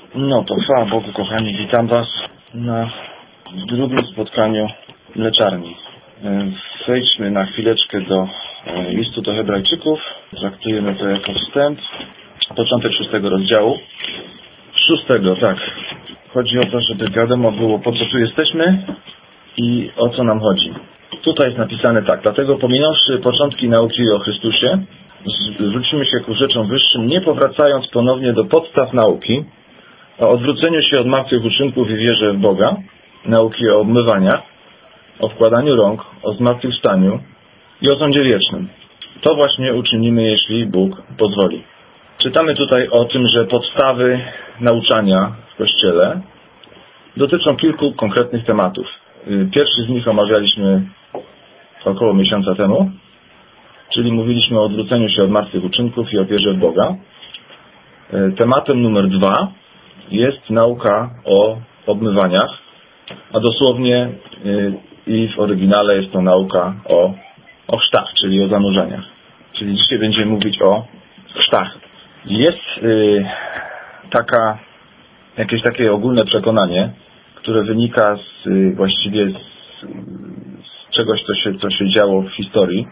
No to chwała Bogu, kochani, witam Was na drugim spotkaniu mleczarni. Wejdźmy na chwileczkę do listu do Hebrajczyków. Traktujemy to jako wstęp. Początek 6 rozdziału. 6, tak. Chodzi o to, żeby wiadomo było, po co tu jesteśmy i o co nam chodzi. Tutaj jest napisane tak. Dlatego pominąwszy początki nauki o Chrystusie, zwrócimy się ku rzeczom wyższym, nie powracając ponownie do podstaw nauki, o odwróceniu się od martwych uczynków i wierze w Boga, nauki o obmywaniach, o wkładaniu rąk, o zmartwychwstaniu i o sądzie wiecznym. To właśnie uczynimy, jeśli Bóg pozwoli. Czytamy tutaj o tym, że podstawy nauczania w Kościele dotyczą kilku konkretnych tematów. Pierwszy z nich omawialiśmy około miesiąca temu, czyli mówiliśmy o odwróceniu się od martwych uczynków i o wierze w Boga. Tematem numer 2 jest nauka o obmywaniach, a dosłownie i w oryginale jest to nauka o chrztach, czyli o zanurzeniach. Czyli dzisiaj będziemy mówić o chrztach. Jest jakieś takie ogólne przekonanie, które wynika właściwie z czegoś, co się działo w historii,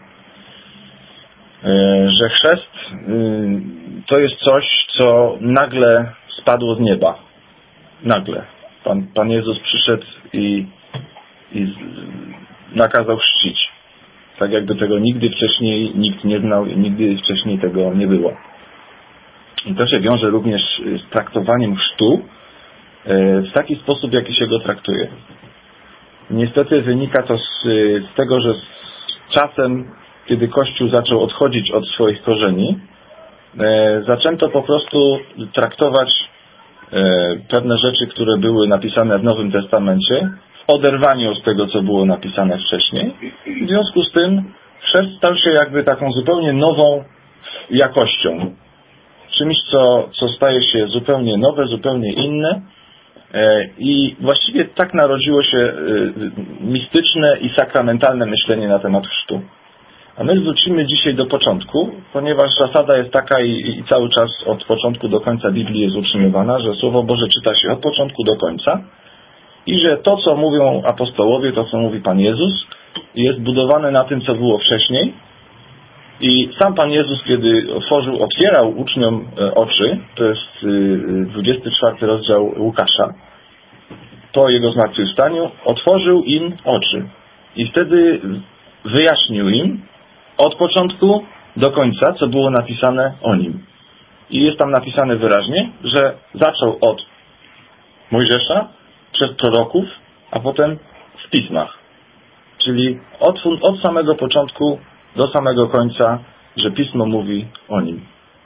że chrzest to jest coś, co nagle spadło z nieba. Nagle. Pan Jezus przyszedł i nakazał chrzcić. Tak jakby tego nigdy wcześniej nikt nie znał i nigdy wcześniej tego nie było. I to się wiąże również z traktowaniem chrztu w taki sposób, jaki się go traktuje. Niestety wynika to z tego, że z czasem, kiedy Kościół zaczął odchodzić od swoich korzeni, zaczęto po prostu traktować pewne rzeczy, które były napisane w Nowym Testamencie, w oderwaniu od tego, co było napisane wcześniej. W związku z tym chrzest stał się jakby taką zupełnie nową jakością. Czymś, co staje się zupełnie nowe, zupełnie inne. I właściwie tak narodziło się mistyczne i sakramentalne myślenie na temat chrztu. A my wrócimy dzisiaj do początku, ponieważ zasada jest taka i cały czas od początku do końca Biblii jest utrzymywana, że Słowo Boże czyta się od początku do końca i że to, co mówią apostołowie, to, co mówi Pan Jezus, jest budowane na tym, co było wcześniej. I sam Pan Jezus, kiedy otwierał uczniom oczy, to jest 24 rozdział Łukasza, po Jego zmartwychwstaniu, otworzył im oczy. I wtedy wyjaśnił im od początku do końca, co było napisane o Nim. I jest tam napisane wyraźnie, że zaczął od Mojżesza, przez proroków, a potem w pismach. Czyli od samego początku do samego końca, że Pismo mówi o Nim.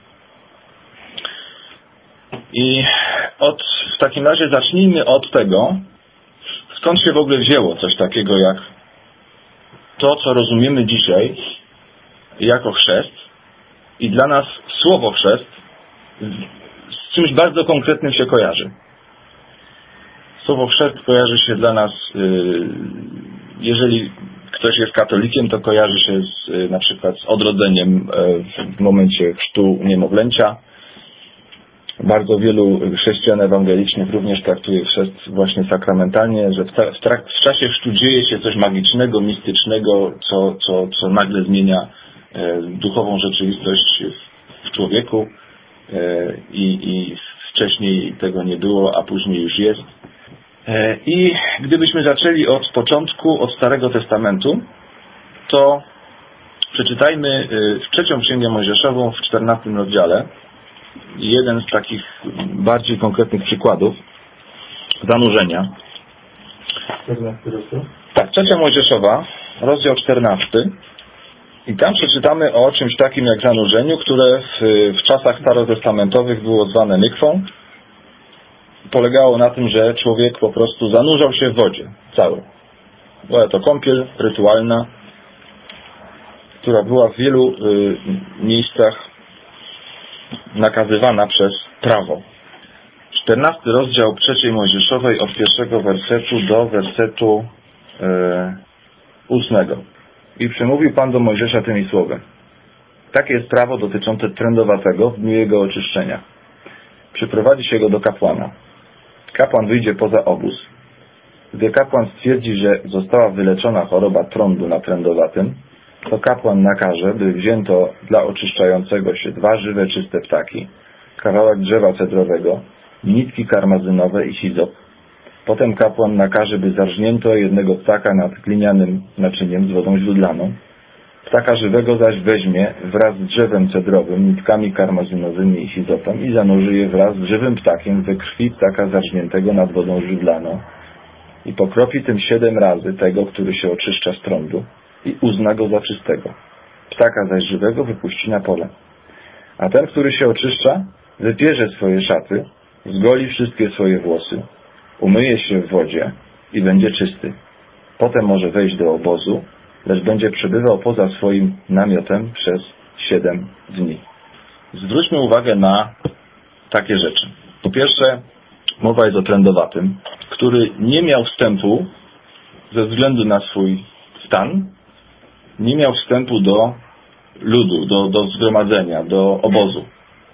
I w takim razie zacznijmy od tego, skąd się w ogóle wzięło coś takiego jak to, co rozumiemy dzisiaj jako chrzest. I dla nas słowo chrzest z czymś bardzo konkretnym się kojarzy. Słowo chrzest kojarzy się dla nas, jeżeli ktoś jest katolikiem, to kojarzy się na przykład z odrodzeniem w momencie chrztu niemowlęcia. Bardzo wielu chrześcijan ewangelicznych również traktuje chrzest właśnie sakramentalnie, że w czasie chrztu dzieje się coś magicznego, mistycznego, co nagle zmienia duchową rzeczywistość w człowieku i wcześniej tego nie było, a później już jest. I gdybyśmy zaczęli od początku, od Starego Testamentu, to przeczytajmy trzecią Księgę Mojżeszową w 14 rozdziale. Jeden z takich bardziej konkretnych przykładów zanurzenia. 14 rozdział? Tak, trzecia Mojżeszowa, rozdział 14. I tam przeczytamy o czymś takim jak zanurzeniu, które w czasach starotestamentowych było zwane mykwą. Polegało na tym, że człowiek po prostu zanurzał się w wodzie cały. Była to kąpiel rytualna, która była w wielu miejscach nakazywana przez prawo. 14 rozdział 3 Mojżeszowej od 1 wersetu do wersetu 8. I przemówił Pan do Mojżesza tymi słowy. Takie jest prawo dotyczące trędowatego w dniu jego oczyszczenia. przyprowadzi się go do kapłana. Kapłan wyjdzie poza obóz. Gdy kapłan stwierdzi, że została wyleczona choroba trądu na trędowatym, to kapłan nakaże, by wzięto dla oczyszczającego się 2 żywe, czyste ptaki, kawałek drzewa cedrowego, nitki karmazynowe i hizop. Potem kapłan nakaże, by zarżnięto jednego ptaka nad glinianym naczyniem z wodą źródlaną. Ptaka żywego zaś weźmie wraz z drzewem cedrowym, nitkami karmazynowymi i hizopem i zanurzy je wraz z żywym ptakiem we krwi ptaka zarżniętego nad wodą źródlaną i pokropi tym 7 razy tego, który się oczyszcza z trądu i uzna go za czystego. Ptaka zaś żywego wypuści na pole. A ten, który się oczyszcza, wypierze swoje szaty, zgoli wszystkie swoje włosy, umyje się w wodzie i będzie czysty. Potem może wejść do obozu, lecz będzie przebywał poza swoim namiotem przez 7 dni. Zwróćmy uwagę na takie rzeczy. Po pierwsze, mowa jest o trędowatym, który nie miał wstępu ze względu na swój stan, nie miał wstępu do ludu, do zgromadzenia, do obozu.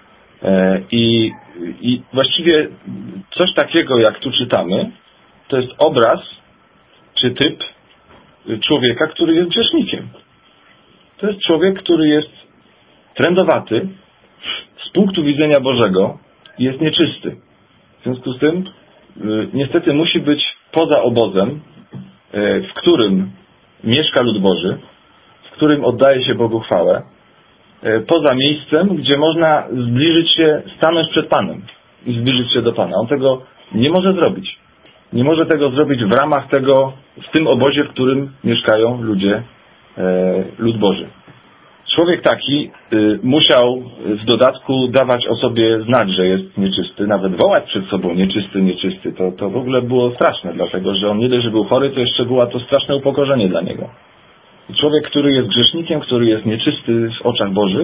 I właściwie coś takiego, jak tu czytamy, to jest obraz czy typ człowieka, który jest grzesznikiem. To jest człowiek, który jest trędowaty, z punktu widzenia Bożego jest nieczysty. W związku z tym niestety musi być poza obozem, w którym mieszka lud Boży, w którym oddaje się Bogu chwałę, poza miejscem, gdzie można zbliżyć się, stanąć przed Panem i zbliżyć się do Pana. On tego nie może zrobić. Nie może tego zrobić w ramach tego, w tym obozie, w którym mieszkają ludzie, lud Boży. Człowiek taki musiał w dodatku dawać o sobie znać, że jest nieczysty, nawet wołać przed sobą nieczysty, nieczysty. To w ogóle było straszne, dlatego że on nie dość, że był chory, to jeszcze było to straszne upokorzenie dla niego. Człowiek, który jest grzesznikiem, który jest nieczysty w oczach Bożych,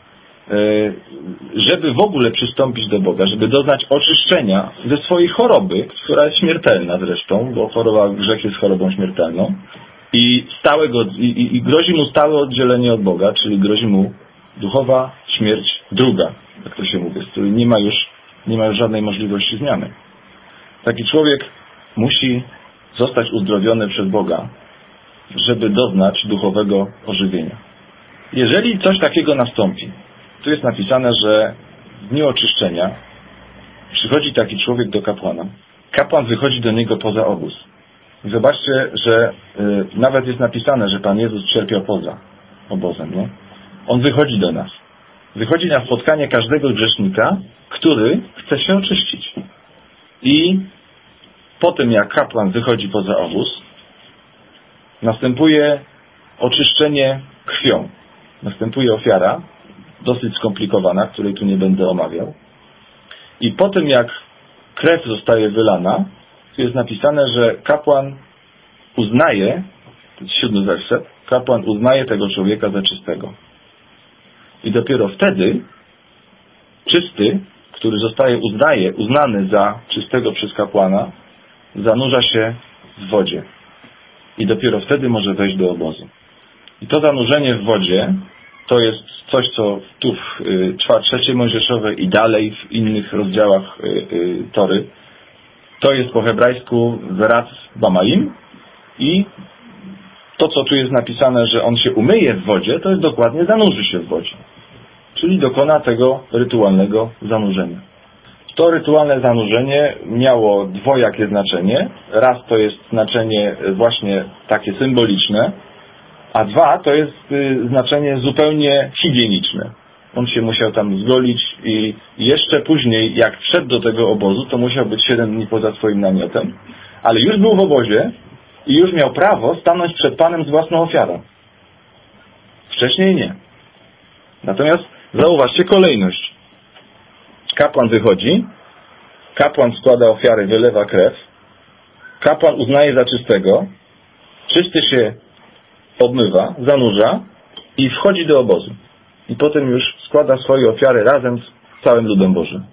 żeby w ogóle przystąpić do Boga, żeby doznać oczyszczenia ze swojej choroby, która jest śmiertelna zresztą, bo grzech jest chorobą śmiertelną, i grozi mu stałe oddzielenie od Boga, czyli grozi mu duchowa śmierć druga, jak to się mówi, z której nie ma już żadnej możliwości zmiany. Taki człowiek musi zostać uzdrowiony przez Boga, żeby doznać duchowego ożywienia. Jeżeli coś takiego nastąpi, tu jest napisane, że w dniu oczyszczenia przychodzi taki człowiek do kapłana. Kapłan wychodzi do niego poza obóz. I zobaczcie, że nawet jest napisane, że Pan Jezus cierpiał poza obozem. Nie? On wychodzi do nas. Wychodzi na spotkanie każdego grzesznika, który chce się oczyścić. I po tym, jak kapłan wychodzi poza obóz, następuje oczyszczenie krwią. Następuje ofiara, dosyć skomplikowana, której tu nie będę omawiał. I po tym, jak krew zostaje wylana, tu jest napisane, że kapłan uznaje, to jest 7 werset, kapłan uznaje tego człowieka za czystego. I dopiero wtedy czysty, który zostaje uznany za czystego przez kapłana, zanurza się w wodzie. I dopiero wtedy może wejść do obozu. I to zanurzenie w wodzie to jest coś, co tu w 3 Mojżeszowej i dalej w innych rozdziałach Tory, to jest po hebrajsku Verat Bamaim i to, co tu jest napisane, że on się umyje w wodzie, to jest dokładnie zanurzy się w wodzie. Czyli dokona tego rytualnego zanurzenia. To rytualne zanurzenie miało dwojakie znaczenie. Raz to jest znaczenie właśnie takie symboliczne, a dwa to jest znaczenie zupełnie higieniczne. On się musiał tam zgolić i jeszcze później, jak wszedł do tego obozu, to musiał być 7 dni poza swoim namiotem, ale już był w obozie i już miał prawo stanąć przed Panem z własną ofiarą. Wcześniej nie. Natomiast zauważcie kolejność. Kapłan wychodzi, kapłan składa ofiary, wylewa krew, kapłan uznaje za czystego, czysty się obmywa, zanurza i wchodzi do obozu. I potem już składa swoje ofiary razem z całym ludem Bożym.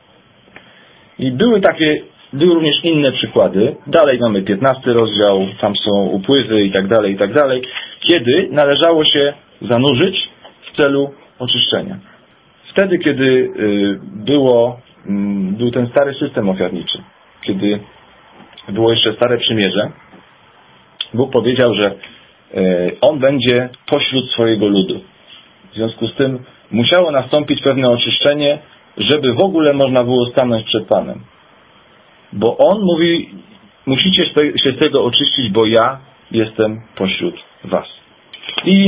I były również inne przykłady. Dalej mamy 15 rozdział, tam są upływy i tak dalej, kiedy należało się zanurzyć w celu oczyszczenia. Wtedy, kiedy było był ten stary system ofiarniczy. Kiedy było jeszcze Stare Przymierze, Bóg powiedział, że On będzie pośród swojego ludu. W związku z tym musiało nastąpić pewne oczyszczenie, żeby w ogóle można było stanąć przed Panem. Bo On mówi, musicie się z tego oczyścić, bo ja jestem pośród was. I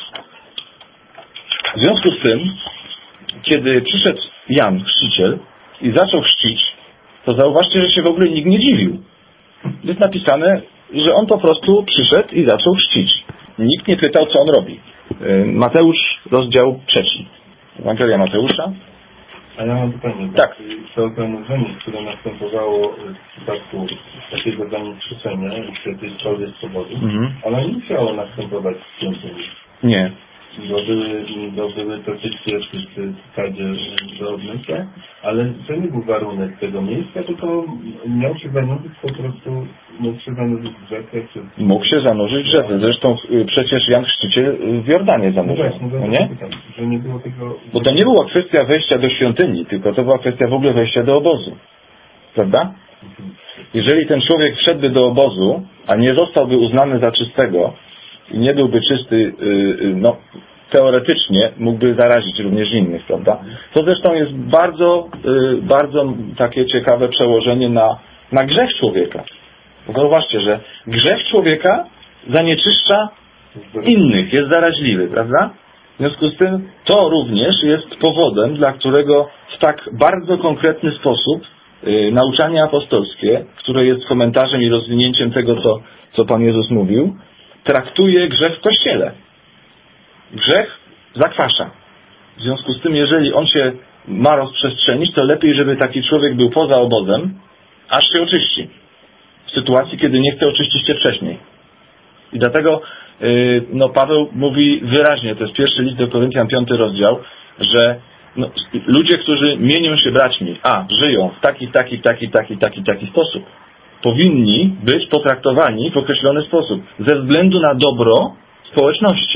w związku z tym, kiedy przyszedł Jan Chrzciciel i zaczął chrzcić, to zauważcie, że się w ogóle nikt nie dziwił. Jest napisane, że on po prostu przyszedł i zaczął chrzcić. Nikt nie pytał, co on robi. Mateusz, rozdział 3. Ewangelia Mateusza. A ja mam pytanie. Tak. To zanurzenie, które następowało w przypadku takiego zanieczyszczenia, z tej sprawy swobody, ale nie musiało następować w świątyni. Nie. Bo były to wszystkie wsadzie do odmycia, ale to nie był warunek tego miejsca, tylko miał się zanurzyć po prostu, mógł się zanurzyć w rzekę. Mógł się zanurzyć w rzece. Zresztą przecież Jan Chrzciciel w Jordanie zanurzył. No nie? Że nie było tego... Bo to nie była kwestia wejścia do świątyni, tylko to była kwestia w ogóle wejścia do obozu. Prawda? Jeżeli ten człowiek wszedłby do obozu, a nie zostałby uznany za czystego i nie byłby czysty, no teoretycznie mógłby zarazić również innych, prawda? To zresztą jest bardzo, bardzo takie ciekawe przełożenie na grzech człowieka. Zauważcie, że grzech człowieka zanieczyszcza innych, jest zaraźliwy, prawda? W związku z tym to również jest powodem, dla którego w tak bardzo konkretny sposób nauczanie apostolskie, które jest komentarzem i rozwinięciem tego, co Pan Jezus mówił, traktuje grzech w Kościele. Grzech zakwasza. W związku z tym, jeżeli on się ma rozprzestrzenić, to lepiej, żeby taki człowiek był poza obozem, aż się oczyści. W sytuacji, kiedy nie chce oczyścić się wcześniej. I dlatego Paweł mówi wyraźnie, to jest pierwszy list do Koryntian, 5 rozdział, że ludzie, którzy mienią się braćmi, żyją w taki sposób, powinni być potraktowani w określony sposób, ze względu na dobro społeczności.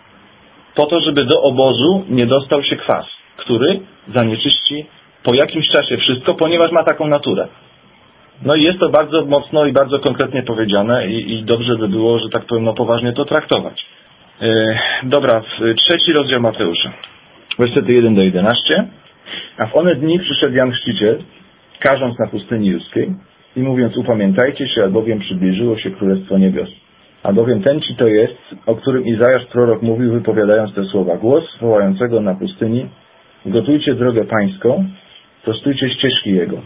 Po to, żeby do obozu nie dostał się kwas, który zanieczyści po jakimś czasie wszystko, ponieważ ma taką naturę. No i jest to bardzo mocno i bardzo konkretnie powiedziane i dobrze by było, że tak powiem, poważnie to traktować. Dobra, 3 rozdział Mateusza, wersety 1-11. A w one dni przyszedł Jan Chrzciciel, karząc na pustyni judzkiej i mówiąc, upamiętajcie się, albowiem przybliżyło się Królestwo Niebios. Albowiem ten ci to jest, o którym Izajasz prorok mówił, wypowiadając te słowa. Głos wołającego na pustyni, gotujcie drogę pańską, prostujcie ścieżki jego.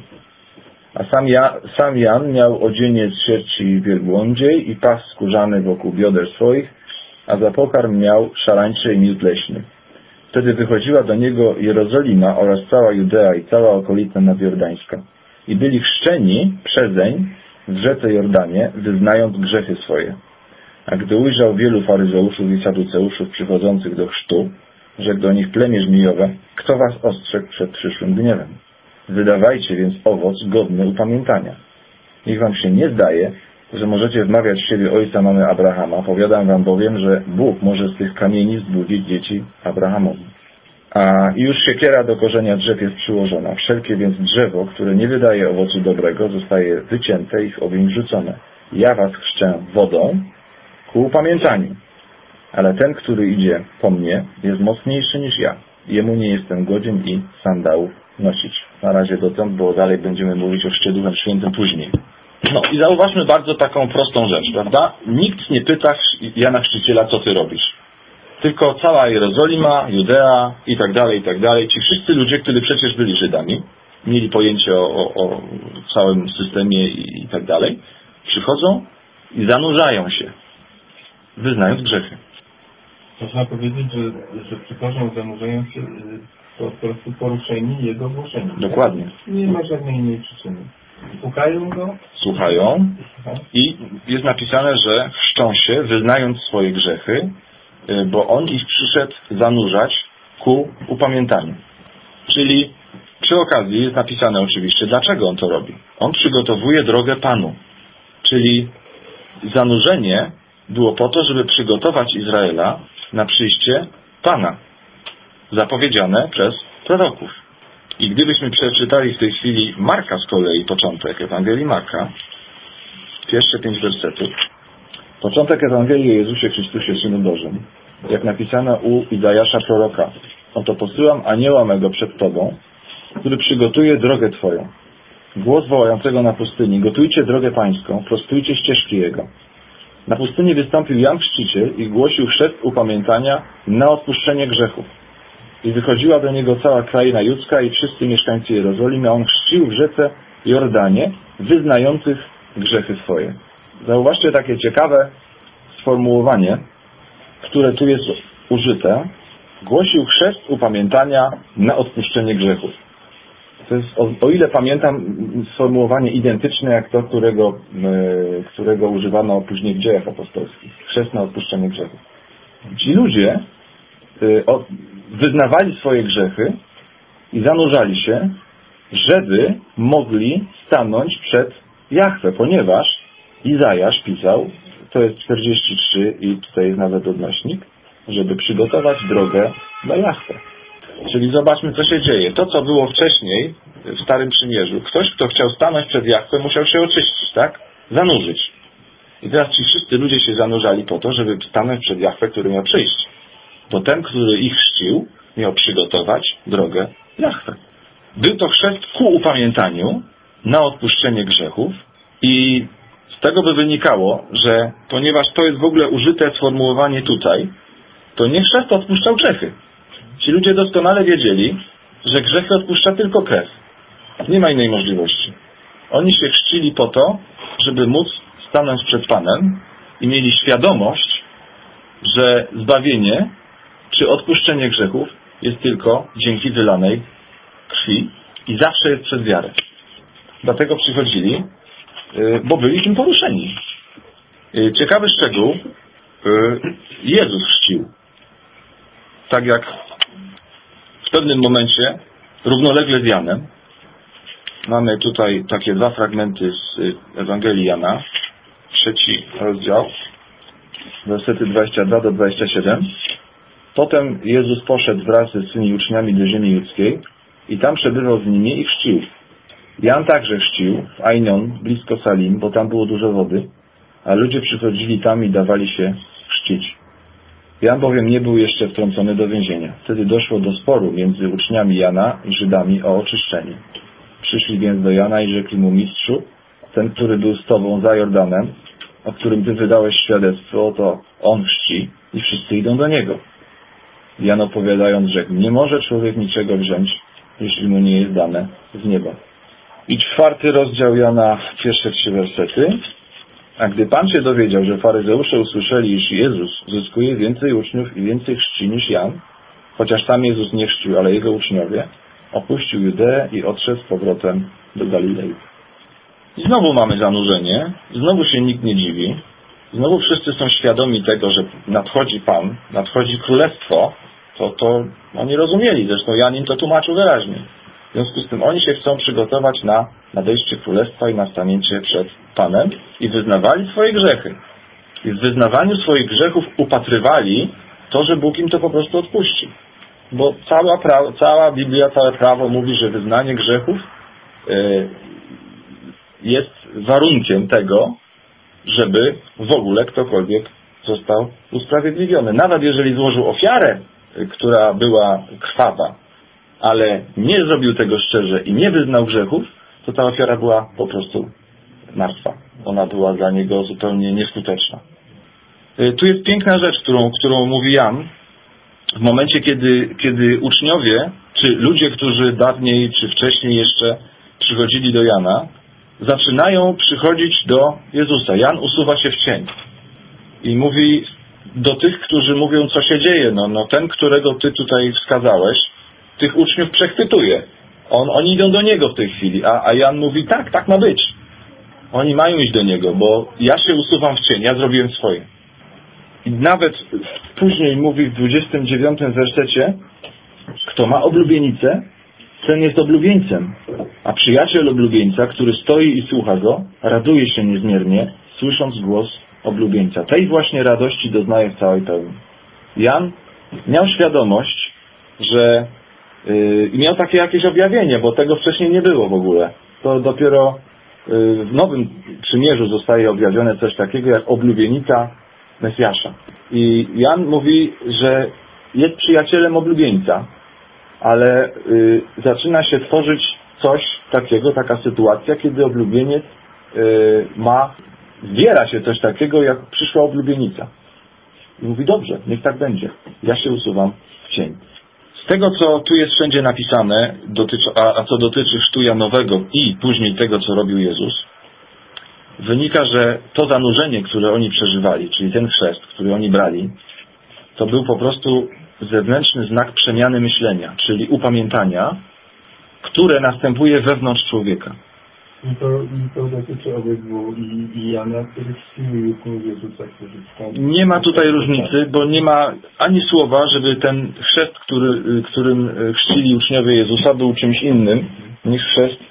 A sam Jan miał odzienie z sierści wielbłądziej i pas skórzany wokół bioder swoich, a za pokarm miał szarańcze i miód leśny. Wtedy wychodziła do niego Jerozolima oraz cała Judea i cała okolita nadjordańska. I byli chrzczeni przezeń w rzece Jordanie, wyznając grzechy swoje. A gdy ujrzał wielu faryzeuszów i saduceuszów przychodzących do chrztu, rzekł do nich: plemię żmijowe, kto was ostrzegł przed przyszłym gniewem? Wydawajcie więc owoc godny upamiętania. Niech wam się nie zdaje, że możecie wmawiać w siebie ojca mamy Abrahama. Powiadam wam bowiem, że Bóg może z tych kamieni zbudzić dzieci Abrahamowi. A już siekiera do korzenia drzew jest przyłożona. Wszelkie więc drzewo, które nie wydaje owocu dobrego, zostaje wycięte i w ogień wrzucone. Ja was chrzczę wodą ku upamiętaniu. Ale ten, który idzie po mnie, jest mocniejszy niż ja. Jemu nie jestem godzien i sandałów nosić. Na razie dotąd, bo dalej będziemy mówić o chrzcie Duchem Świętym później. No i zauważmy bardzo taką prostą rzecz, prawda? Nikt nie pyta Jana Chrzciciela, co ty robisz. Tylko cała Jerozolima, Judea i tak dalej, ci wszyscy ludzie, którzy przecież byli Żydami, mieli pojęcie o całym systemie i tak dalej, przychodzą i zanurzają się, wyznając grzechy. Można powiedzieć, że przychodzą, zanurzają się po prostu poruszeni jego głoszeniem. Dokładnie. Tak? Nie ma żadnej innej przyczyny. Słuchają go? Słuchają i jest napisane, że chrzczą się, wyznając swoje grzechy, bo on ich przyszedł zanurzać ku upamiętaniu. Czyli przy okazji jest napisane oczywiście, dlaczego on to robi. On przygotowuje drogę Panu. Czyli zanurzenie było po to, żeby przygotować Izraela na przyjście Pana, zapowiedziane przez proroków. I gdybyśmy przeczytali w tej chwili Marka z kolei, początek Ewangelii Marka, pierwsze 5 wersetów. Początek Ewangelii o Jezusie Chrystusie, Synu Bożym, jak napisano u Izajasza proroka. Oto posyłam anioła mego przed Tobą, który przygotuje drogę Twoją. Głos wołającego na pustyni: gotujcie drogę Pańską, prostujcie ścieżki Jego. Na pustyni wystąpił Jan Chrzciciel i głosił chrzest upamiętania na odpuszczenie grzechów. I wychodziła do niego cała kraina judzka i wszyscy mieszkańcy Jerozolimy, a on chrzcił w rzece Jordanie wyznających grzechy swoje. Zauważcie takie ciekawe sformułowanie, które tu jest użyte. Głosił chrzest upamiętania na odpuszczenie grzechów. To jest, o ile pamiętam, sformułowanie identyczne jak to, którego używano później w Dziejach Apostolskich. Chrzest na odpuszczenie grzechów. Ci ludzie wyznawali swoje grzechy i zanurzali się, żeby mogli stanąć przed Jahwe, ponieważ Izajasz pisał, to jest 43 i tutaj jest nawet odnośnik, żeby przygotować drogę dla Jahwe. Czyli zobaczmy, co się dzieje. To, co było wcześniej w Starym Przymierzu. Ktoś, kto chciał stanąć przed Jahwe, musiał się oczyścić, tak? Zanurzyć. I teraz ci wszyscy ludzie się zanurzali po to, żeby stanąć przed Jahwe, który miał przyjść. Bo ten, który ich chrzcił, miał przygotować drogę Jahwe. Był to chrzest ku upamiętaniu na odpuszczenie grzechów i z tego by wynikało, że ponieważ to jest w ogóle użyte sformułowanie tutaj, to nie chrzest odpuszczał grzechy. Ci ludzie doskonale wiedzieli, że grzechy odpuszcza tylko krew. Nie ma innej możliwości. Oni się chrzcili po to, żeby móc stanąć przed Panem i mieli świadomość, że zbawienie czy odpuszczenie grzechów jest tylko dzięki wylanej krwi i zawsze jest przez wiarę. Dlatego przychodzili, bo byli tym poruszeni. Ciekawy szczegół, Jezus chrzcił. Tak jak w pewnym momencie, równolegle z Janem, mamy tutaj takie 2 fragmenty z Ewangelii Jana, 3 rozdział, wersety 22 do 27. Potem Jezus poszedł wraz ze swymi uczniami do ziemi judzkiej i tam przebywał z nimi i chrzcił. Jan także chrzcił w Ainon, blisko Salim, bo tam było dużo wody, a ludzie przychodzili tam i dawali się chrzcić. Jan bowiem nie był jeszcze wtrącony do więzienia. Wtedy doszło do sporu między uczniami Jana i Żydami o oczyszczenie. Przyszli więc do Jana i rzekli mu: mistrzu, ten, który był z Tobą za Jordanem, o którym Ty wydałeś świadectwo, to on chrzci i wszyscy idą do niego. Jan opowiadając rzekł: nie może człowiek niczego wziąć, jeśli mu nie jest dane z nieba. I 4 rozdział Jana, pierwsze 3 wersety. A gdy Pan się dowiedział, że faryzeusze usłyszeli, iż Jezus zyskuje więcej uczniów i więcej chrzci niż Jan, chociaż sam Jezus nie chrzcił, ale jego uczniowie, opuścił Judeę i odszedł z powrotem do Galilei. I znowu mamy zanurzenie, znowu się nikt nie dziwi, znowu wszyscy są świadomi tego, że nadchodzi Pan, nadchodzi Królestwo, to oni rozumieli, zresztą Jan im to tłumaczył wyraźnie. W związku z tym oni się chcą przygotować na nadejście Królestwa i na stanięcie przed Panem i wyznawali swoje grzechy. I w wyznawaniu swoich grzechów upatrywali to, że Bóg im to po prostu odpuści. Bo cała Biblia, całe prawo mówi, że wyznanie grzechów jest warunkiem tego, żeby w ogóle ktokolwiek został usprawiedliwiony. Nawet jeżeli złożył ofiarę, która była krwawa, ale nie zrobił tego szczerze i nie wyznał grzechów, to ta ofiara była po prostu martwa. Ona była dla niego zupełnie nieskuteczna. Tu jest piękna rzecz, którą mówi Jan. W momencie, kiedy uczniowie, czy ludzie, którzy dawniej, czy wcześniej jeszcze przychodzili do Jana, zaczynają przychodzić do Jezusa. Jan usuwa się w cień i mówi do tych, którzy mówią, co się dzieje. No ten, którego Ty tutaj wskazałeś, tych uczniów przechwytuje. Oni idą do Niego w tej chwili, a Jan mówi, tak ma być. Oni mają iść do Niego, bo ja się usuwam w cień, ja zrobiłem swoje. I nawet później mówi w 29 wersecie, kto ma oblubienicę, ten jest oblubieńcem, a przyjaciel oblubieńca, który stoi i słucha go, raduje się niezmiernie, słysząc głos oblubieńca. Tej właśnie radości doznaje w całej pełni. Jan miał świadomość, że I miał takie jakieś objawienie, bo tego wcześniej nie było w ogóle. To dopiero w Nowym Przymierzu zostaje objawione coś takiego jak oblubienica Mesjasza. I Jan mówi, że jest przyjacielem oblubieńca, ale zaczyna się tworzyć coś takiego, taka sytuacja, kiedy oblubieniec zbiera się coś takiego jak przyszła oblubienica. I mówi, dobrze, niech tak będzie. Ja się usuwam w cień. Z tego, co tu jest wszędzie napisane, a co dotyczy chrztu Janowego i później tego, co robił Jezus, wynika, że to zanurzenie, które oni przeżywali, czyli ten chrzest, który oni brali, to był po prostu zewnętrzny znak przemiany myślenia, czyli upamiętania, które następuje wewnątrz człowieka. I to dotyczy obydwu i Jana, który chrzcił i Jezusa, który wstąpił. Nie ma tutaj różnicy, bo nie ma ani słowa, żeby ten chrzest, którym chrzcili uczniowie Jezusa, był czymś innym niż chrzest,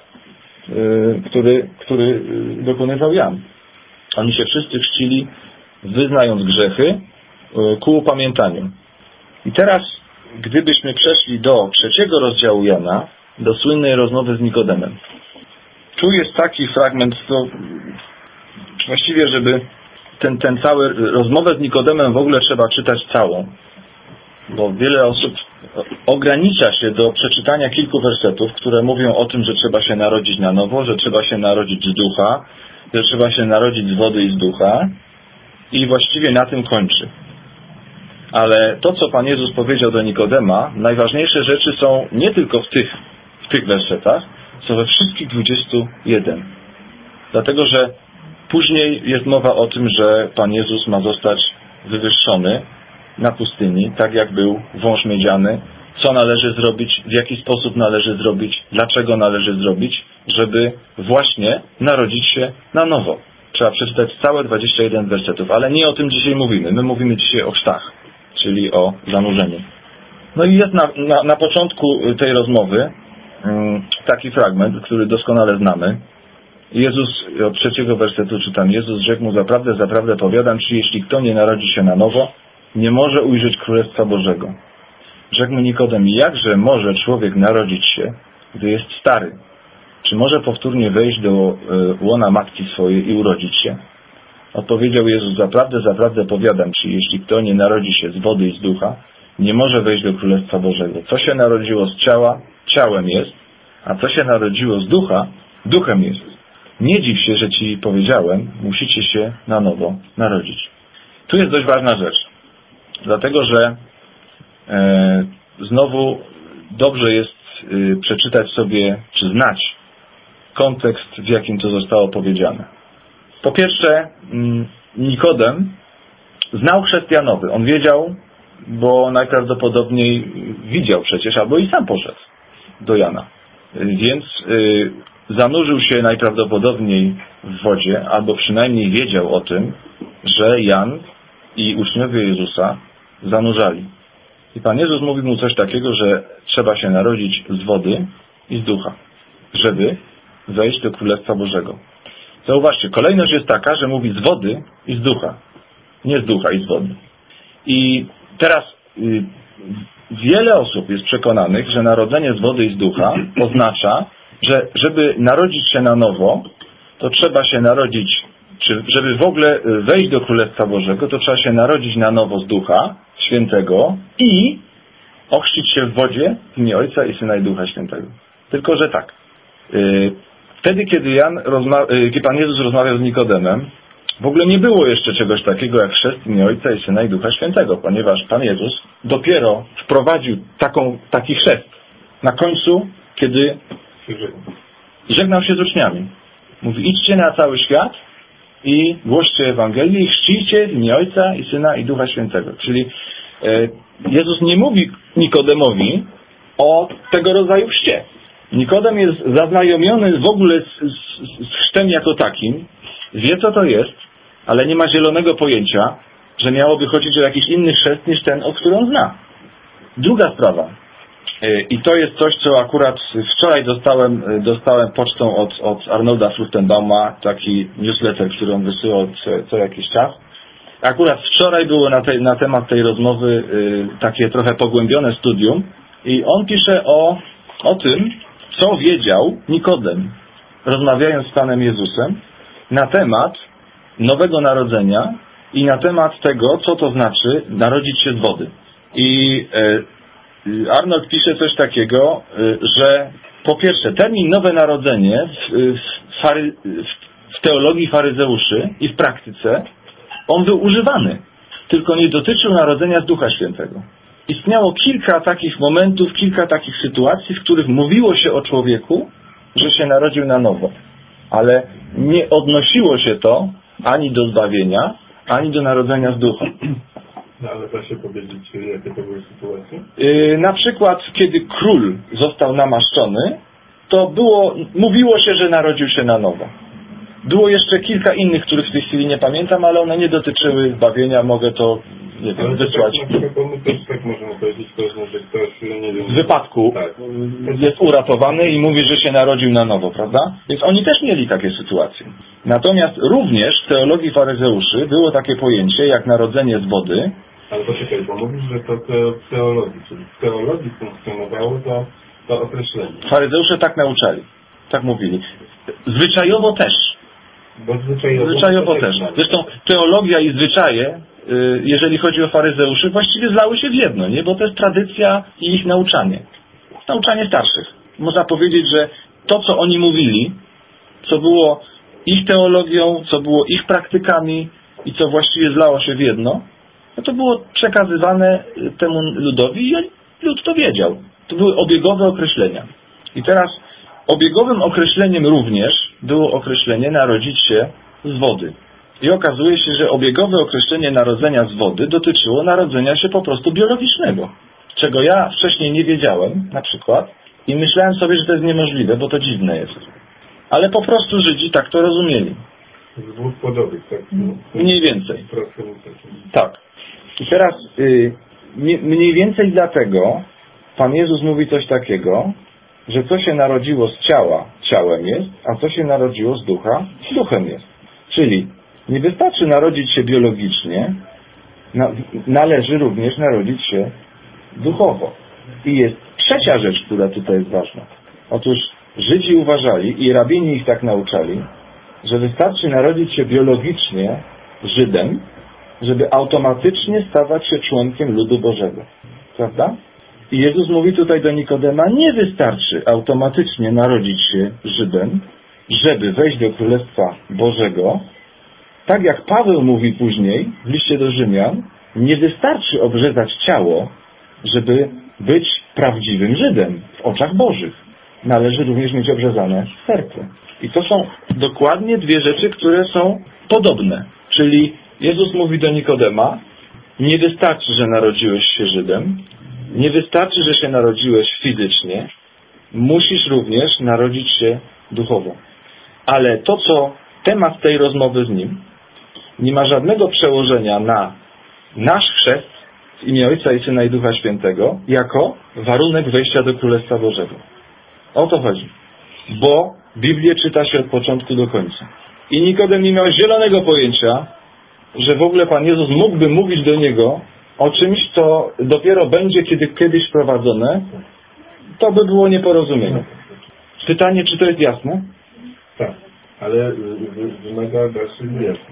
który dokonywał Jan. Oni się wszyscy chrzcili, wyznając grzechy, ku upamiętaniu. I teraz, gdybyśmy przeszli do 3 rozdziału Jana, do słynnej rozmowy z Nikodemem. Tu jest taki fragment, to właściwie, żeby ten cały rozmowę z Nikodemem w ogóle trzeba czytać całą. Bo wiele osób ogranicza się do przeczytania kilku wersetów, które mówią o tym, że trzeba się narodzić na nowo, że trzeba się narodzić z ducha, że trzeba się narodzić z wody i z ducha i właściwie na tym kończy. Ale to, co Pan Jezus powiedział do Nikodema, najważniejsze rzeczy są nie tylko w tych wersetach, są we wszystkich 21. Dlatego, że później jest mowa o tym, że Pan Jezus ma zostać wywyższony na pustyni, tak jak był wąż miedziany, co należy zrobić, w jaki sposób należy zrobić, dlaczego należy zrobić, żeby właśnie narodzić się na nowo. Trzeba przeczytać całe 21 wersetów, ale nie o tym dzisiaj mówimy. My mówimy dzisiaj o chrztach, czyli o zanurzeniu. No i jest na początku tej rozmowy taki fragment, który doskonale znamy. Jezus, od 3 wersetu czytam, Jezus rzekł mu, zaprawdę, zaprawdę powiadam ci, jeśli kto nie narodzi się na nowo, nie może ujrzeć Królestwa Bożego. Rzekł mu Nikodem, jakże może człowiek narodzić się, gdy jest stary? Czy może powtórnie wejść do łona matki swojej i urodzić się? Odpowiedział Jezus, zaprawdę, zaprawdę powiadam ci, jeśli kto nie narodzi się z wody i z ducha, nie może wejść do Królestwa Bożego. Co się narodziło z ciała, ciałem jest, a co się narodziło z ducha, duchem jest. Nie dziw się, że ci powiedziałem, musicie się na nowo narodzić. Tu jest dość ważna rzecz, dlatego że znowu dobrze jest przeczytać sobie, czy znać kontekst, w jakim to zostało powiedziane. Po pierwsze, Nikodem znał chrzest Janowy. On wiedział, bo najprawdopodobniej widział przecież, albo i sam poszedł do Jana. Więc zanurzył się najprawdopodobniej w wodzie, albo przynajmniej wiedział o tym, że Jan i uczniowie Jezusa zanurzali. I Pan Jezus mówi mu coś takiego, że trzeba się narodzić z wody i z ducha, żeby wejść do Królestwa Bożego. Zauważcie, kolejność jest taka, że mówi z wody i z ducha. Nie z ducha i z wody. I teraz wiele osób jest przekonanych, że narodzenie z wody i z ducha oznacza, że żeby narodzić się na nowo, to trzeba się narodzić, czy żeby w ogóle wejść do Królestwa Bożego, to trzeba się narodzić na nowo z Ducha Świętego i ochrzcić się w wodzie w imię Ojca i Syna i Ducha Świętego. Tylko, że tak. Wtedy, kiedy Pan Jezus rozmawiał z Nikodemem, w ogóle nie było jeszcze czegoś takiego jak chrzest w imię Ojca i Syna i Ducha Świętego, ponieważ Pan Jezus dopiero wprowadził taki chrzest na końcu, kiedy żegnał się z uczniami. Mówi, idźcie na cały świat i głoście Ewangelię i chrzcijcie w imię Ojca i Syna i Ducha Świętego. Czyli Jezus nie mówi Nikodemowi o tego rodzaju chrzcie. Nikodem jest zaznajomiony w ogóle z chrztem jako takim, wie co to jest, ale nie ma zielonego pojęcia, że miałoby chodzić o jakiś inny chrzest niż ten, o który on zna. Druga sprawa. I to jest coś, co akurat wczoraj dostałem pocztą od Arnolda Furtenbauma, taki newsletter, który on wysyłał co jakiś czas. Akurat wczoraj było na temat tej rozmowy takie trochę pogłębione studium I on pisze o tym, co wiedział Nikodem, rozmawiając z Panem Jezusem, na temat nowego narodzenia i na temat tego, co to znaczy narodzić się z wody. I Arnold pisze coś takiego, że po pierwsze, termin nowe narodzenie w teologii faryzeuszy i w praktyce, on był używany, tylko nie dotyczył narodzenia z Ducha Świętego. Istniało kilka takich momentów, kilka takich sytuacji, w których mówiło się o człowieku, że się narodził na nowo. Ale nie odnosiło się to ani do zbawienia, ani do narodzenia z Ducha. No ale da się powiedzieć, jakie to były sytuacje? Na przykład, kiedy król został namaszczony, to mówiło się, że narodził się na nowo. Było jeszcze kilka innych, których w tej chwili nie pamiętam, ale one nie dotyczyły zbawienia. Mogę to, nie wiem, wysłać. Tak, my też tak możemy powiedzieć, że ktoś, nie wiem, w wypadku jest uratowany i mówi, że się narodził na nowo, prawda? Więc oni też mieli takie sytuacje. Natomiast również w teologii faryzeuszy było takie pojęcie jak narodzenie z wody. Ale poczekaj, bo mówisz, że to w teologii, czyli w teologii funkcjonowało to określenie. Faryzeusze tak nauczali, tak mówili. Zwyczajowo też. Bo zwyczajowo też. Zresztą teologia i zwyczaje, jeżeli chodzi o faryzeuszy, właściwie zlały się w jedno, nie? Bo to jest tradycja i ich nauczanie. Nauczanie starszych. Można powiedzieć, że to, co oni mówili, co było ich teologią, co było ich praktykami i co właściwie zlało się w jedno, no to było przekazywane temu ludowi i lud to wiedział. To były obiegowe określenia. I teraz obiegowym określeniem również było określenie narodzić się z wody. I okazuje się, że obiegowe określenie narodzenia z wody dotyczyło narodzenia się po prostu biologicznego. Czego ja wcześniej nie wiedziałem, na przykład, i myślałem sobie, że to jest niemożliwe, bo to dziwne jest. Ale po prostu Żydzi tak to rozumieli. Z dwóch podobnych, tak? Mniej więcej. Tak. I teraz mniej więcej dlatego Pan Jezus mówi coś takiego, że co się narodziło z ciała, ciałem jest, a co się narodziło z ducha, duchem jest. Czyli nie wystarczy narodzić się biologicznie, należy również narodzić się duchowo. I jest trzecia rzecz, która tutaj jest ważna. Otóż Żydzi uważali i rabini ich tak nauczali, że wystarczy narodzić się biologicznie Żydem, żeby automatycznie stawać się członkiem ludu Bożego. Prawda? I Jezus mówi tutaj do Nikodema, nie wystarczy automatycznie narodzić się Żydem, żeby wejść do Królestwa Bożego. Tak jak Paweł mówi później w liście do Rzymian, nie wystarczy obrzezać ciało, żeby być prawdziwym Żydem w oczach Bożych. Należy również mieć obrzezane serce. I to są dokładnie dwie rzeczy, które są podobne. Czyli Jezus mówi do Nikodema, nie wystarczy, że narodziłeś się Żydem, nie wystarczy, że się narodziłeś fizycznie, musisz również narodzić się duchowo. Ale to, co temat tej rozmowy z nim, nie ma żadnego przełożenia na nasz chrzest w imię Ojca i Syna i Ducha Świętego jako warunek wejścia do Królestwa Bożego. O to chodzi. Bo Biblię czyta się od początku do końca. I Nikodem nie miał zielonego pojęcia, że w ogóle Pan Jezus mógłby mówić do niego o czymś, co dopiero będzie kiedyś wprowadzone. To by było nieporozumienie. Pytanie, czy to jest jasne? Tak, ale wymaga dalszych wyjaśnień.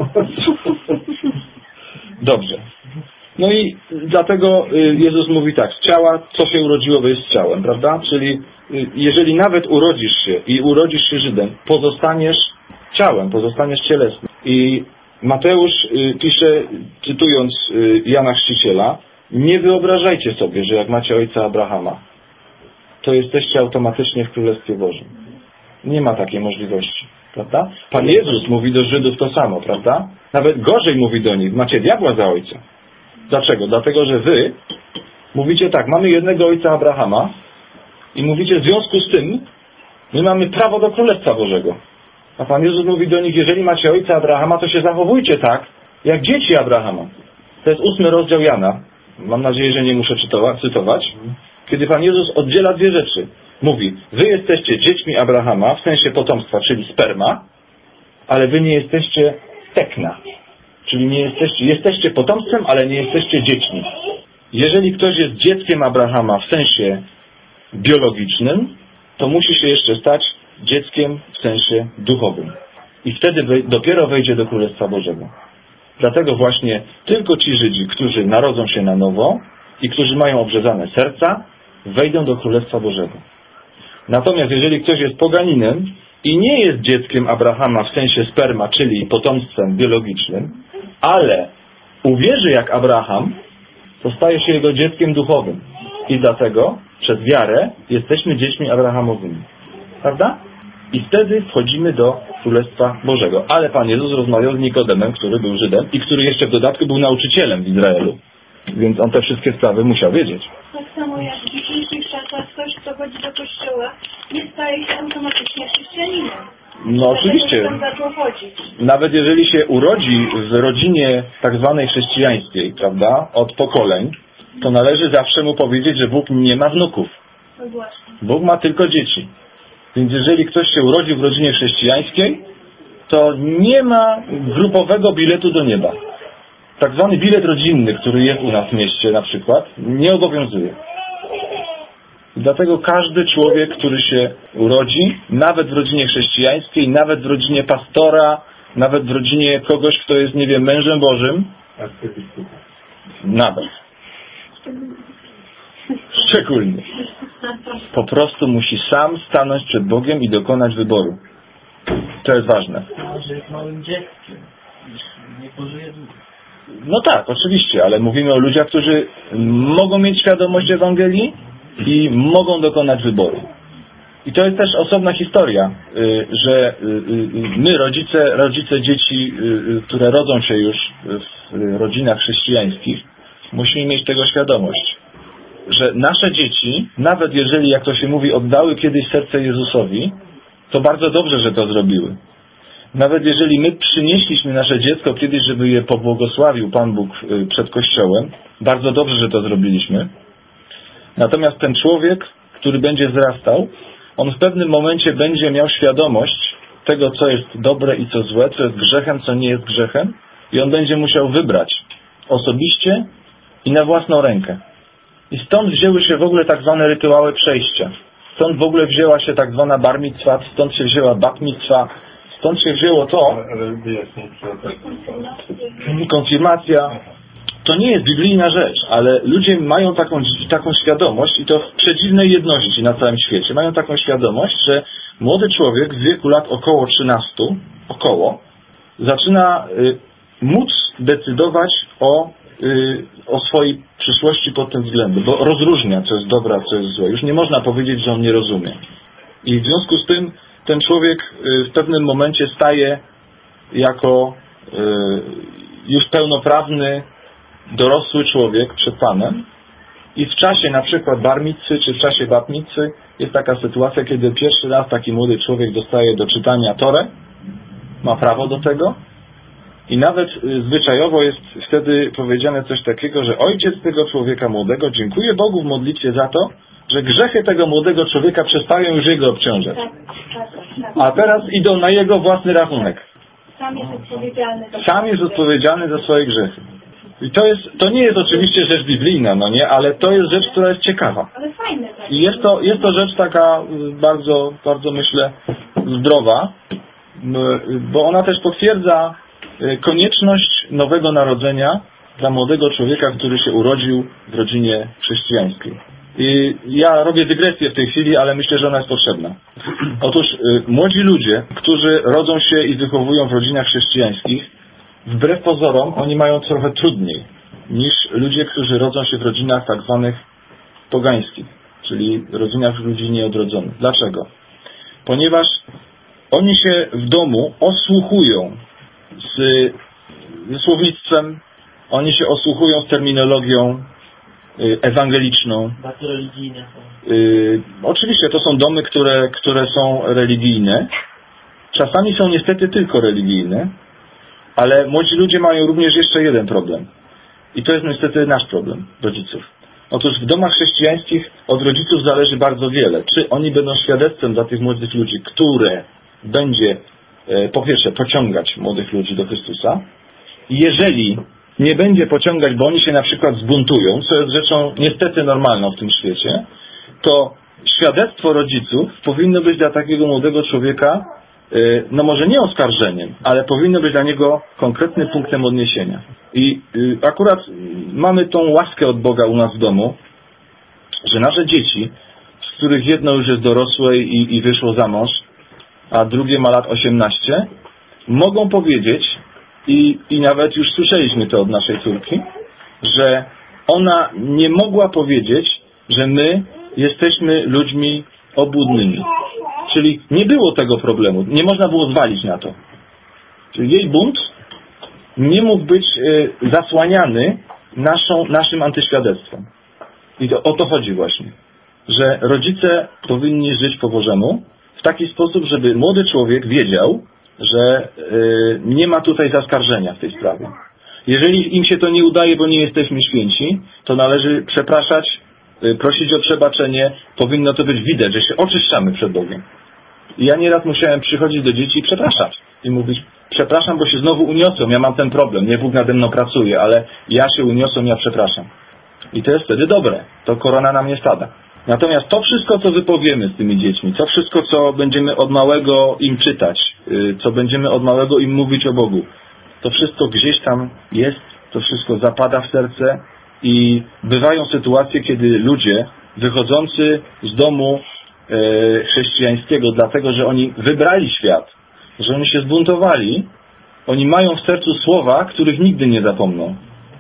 Dobrze. No i dlatego Jezus mówi tak, z ciała, co się urodziło, jest z ciałem, prawda? Czyli jeżeli nawet urodzisz się i urodzisz się Żydem, pozostaniesz ciałem, pozostaniesz cielesny. I Mateusz pisze, cytując Jana Chrzciciela, nie wyobrażajcie sobie, że jak macie ojca Abrahama, to jesteście automatycznie w Królestwie Bożym. Nie ma takiej możliwości, prawda? Pan Jezus mówi do Żydów to samo, prawda? Nawet gorzej mówi do nich, macie diabła za ojca. Dlaczego? Dlatego, że wy mówicie tak, mamy jednego ojca Abrahama i mówicie w związku z tym, my mamy prawo do Królestwa Bożego. A Pan Jezus mówi do nich, jeżeli macie ojca Abrahama, to się zachowujcie tak, jak dzieci Abrahama. To jest 8 rozdział Jana. Mam nadzieję, że nie muszę cytować. Kiedy Pan Jezus oddziela dwie rzeczy. Mówi, wy jesteście dziećmi Abrahama, w sensie potomstwa, czyli sperma, ale wy nie jesteście tekna. Czyli nie jesteście potomstwem, ale nie jesteście dziećmi. Jeżeli ktoś jest dzieckiem Abrahama w sensie biologicznym, to musi się jeszcze stać dzieckiem w sensie duchowym. I wtedy dopiero wejdzie do Królestwa Bożego. Dlatego właśnie tylko ci Żydzi, którzy narodzą się na nowo i którzy mają obrzezane serca, wejdą do Królestwa Bożego. Natomiast jeżeli ktoś jest poganinem i nie jest dzieckiem Abrahama w sensie sperma, czyli potomstwem biologicznym, ale uwierzy jak Abraham, to staje się jego dzieckiem duchowym. I dlatego przez wiarę jesteśmy dziećmi Abrahamowymi. Prawda? I wtedy wchodzimy do Królestwa Bożego. Ale Pan Jezus rozmawiał z Nikodemem, który był Żydem i który jeszcze w dodatku był nauczycielem w Izraelu. Więc on te wszystkie sprawy musiał wiedzieć. Tak samo jak w dzisiejszych czasach ktoś, kto chodzi do kościoła, nie staje się automatycznie chrześcijaninem. No oczywiście. Nawet jeżeli się urodzi w rodzinie tak zwanej chrześcijańskiej, prawda, od pokoleń, to należy zawsze mu powiedzieć, że Bóg nie ma wnuków. No właśnie. Bóg ma tylko dzieci. Więc jeżeli ktoś się urodził w rodzinie chrześcijańskiej, to nie ma grupowego biletu do nieba. Tak zwany bilet rodzinny, który jest u nas w mieście na przykład, nie obowiązuje. I dlatego każdy człowiek, który się urodzi, nawet w rodzinie chrześcijańskiej, nawet w rodzinie pastora, nawet w rodzinie kogoś, kto jest, nie wiem, mężem Bożym, nawet. Szczególnie. Po prostu musi sam stanąć przed Bogiem i dokonać wyboru. To jest ważne. Może jest małym dzieckiem. Nie pożyje długo. No tak, oczywiście, ale mówimy o ludziach, którzy mogą mieć świadomość Ewangelii i mogą dokonać wyboru. I to jest też osobna historia, że my, rodzice dzieci, które rodzą się już w rodzinach chrześcijańskich, musimy mieć tego świadomość, że nasze dzieci, nawet jeżeli, jak to się mówi, oddały kiedyś serce Jezusowi, to bardzo dobrze, że to zrobiły. Nawet jeżeli my przynieśliśmy nasze dziecko kiedyś, żeby je pobłogosławił Pan Bóg przed Kościołem, bardzo dobrze, że to zrobiliśmy. Natomiast ten człowiek, który będzie wzrastał, on w pewnym momencie będzie miał świadomość tego, co jest dobre i co złe, co jest grzechem, co nie jest grzechem, i on będzie musiał wybrać osobiście i na własną rękę. I stąd wzięły się w ogóle tak zwane rytuały przejścia. Stąd w ogóle wzięła się tak zwana bar micwa, stąd się wzięła bat micwa, stąd się wzięło to, konfirmacja. To nie jest biblijna rzecz, ale ludzie mają taką świadomość, i to w przedziwnej jedności na całym świecie, mają taką świadomość, że młody człowiek w wieku lat około 13, zaczyna móc decydować o swojej przyszłości pod tym względem, bo rozróżnia, co jest dobre, a co jest złe. Już nie można powiedzieć, że on nie rozumie. I w związku z tym ten człowiek w pewnym momencie staje jako już pełnoprawny, dorosły człowiek przed Panem, i w czasie na przykład bar mitwy czy w czasie bat mitwy jest taka sytuacja, kiedy pierwszy raz taki młody człowiek dostaje do czytania Torę, ma prawo do tego, i nawet zwyczajowo jest wtedy powiedziane coś takiego, że ojciec tego człowieka młodego dziękuje Bogu w modlitwie za to, że grzechy tego młodego człowieka przestają już jego obciążać. A teraz idą na jego własny rachunek. Sam jest odpowiedzialny za swoje grzechy. I to nie jest oczywiście rzecz biblijna, no nie, ale to jest rzecz, która jest ciekawa. I jest to rzecz taka bardzo, bardzo, myślę, zdrowa, bo ona też potwierdza konieczność nowego narodzenia dla młodego człowieka, który się urodził w rodzinie chrześcijańskiej. I ja robię dygresję w tej chwili, ale myślę, że ona jest potrzebna. Otóż młodzi ludzie, którzy rodzą się i wychowują w rodzinach chrześcijańskich, wbrew pozorom oni mają trochę trudniej niż ludzie, którzy rodzą się w rodzinach tak zwanych pogańskich, czyli rodzinach ludzi nieodrodzonych. Dlaczego? Ponieważ oni się w domu osłuchują ze słownictwem, oni się osłuchują z terminologią ewangeliczną. Bardzo religijne są. Oczywiście to są domy, które są religijne. Czasami są niestety tylko religijne, ale młodzi ludzie mają również jeszcze jeden problem. I to jest niestety nasz problem, rodziców. Otóż w domach chrześcijańskich od rodziców zależy bardzo wiele. Czy oni będą świadectwem dla tych młodych ludzi, które będzie po pierwsze pociągać młodych ludzi do Chrystusa. I jeżeli nie będzie pociągać, bo oni się na przykład zbuntują, co jest rzeczą niestety normalną w tym świecie, to świadectwo rodziców powinno być dla takiego młodego człowieka, no może nie oskarżeniem, ale powinno być dla niego konkretnym punktem odniesienia. I akurat mamy tą łaskę od Boga u nas w domu, że nasze dzieci, z których jedno już jest dorosłe i wyszło za mąż, a drugie ma lat 18, mogą powiedzieć, i nawet już słyszeliśmy to od naszej córki, że ona nie mogła powiedzieć, że my jesteśmy ludźmi obłudnymi. Czyli nie było tego problemu. Nie można było zwalić na to. Czyli jej bunt nie mógł być zasłaniany naszym antyświadectwem. I o to chodzi właśnie. Że rodzice powinni żyć po Bożemu w taki sposób, żeby młody człowiek wiedział, że nie ma tutaj zaskarżenia w tej sprawie. Jeżeli im się to nie udaje, bo nie jesteśmy święci, to należy przepraszać, prosić o przebaczenie. Powinno to być widać, że się oczyszczamy przed Bogiem. I ja nieraz musiałem przychodzić do dzieci i przepraszać. I mówić, przepraszam, bo się znowu uniosłem, ja mam ten problem, nie Bóg nade mną pracuje, ale ja się uniosłem, ja przepraszam. I to jest wtedy dobre. To korona nam nie spada. Natomiast to wszystko, co wypowiemy z tymi dziećmi, to wszystko, co będziemy od małego im czytać, co będziemy od małego im mówić o Bogu, to wszystko gdzieś tam jest, to wszystko zapada w serce i bywają sytuacje, kiedy ludzie wychodzący z domu chrześcijańskiego, dlatego, że oni wybrali świat, że oni się zbuntowali, oni mają w sercu słowa, których nigdy nie zapomną.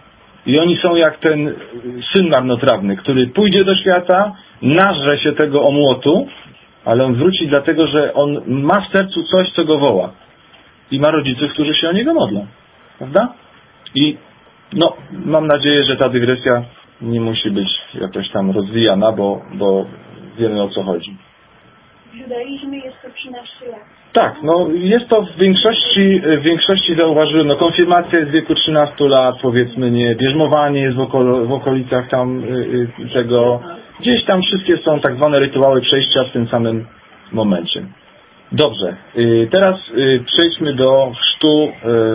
I oni są jak ten syn marnotrawny, który pójdzie do świata, nażre się tego omłotu, ale on wróci dlatego, że on ma w sercu coś, co go woła. I ma rodziców, którzy się o niego modlą. Prawda? I no, mam nadzieję, że ta dygresja nie musi być jakoś tam rozwijana, bo wiemy, o co chodzi. W judaizmie jest to 13 lat. Tak, no jest to w większości zauważyłem, no konfirmacja jest w wieku 13 lat, powiedzmy, nie, bierzmowanie jest w okolicach tam tego, gdzieś tam wszystkie są tak zwane rytuały przejścia w tym samym momencie. Dobrze, teraz przejdźmy do chrztu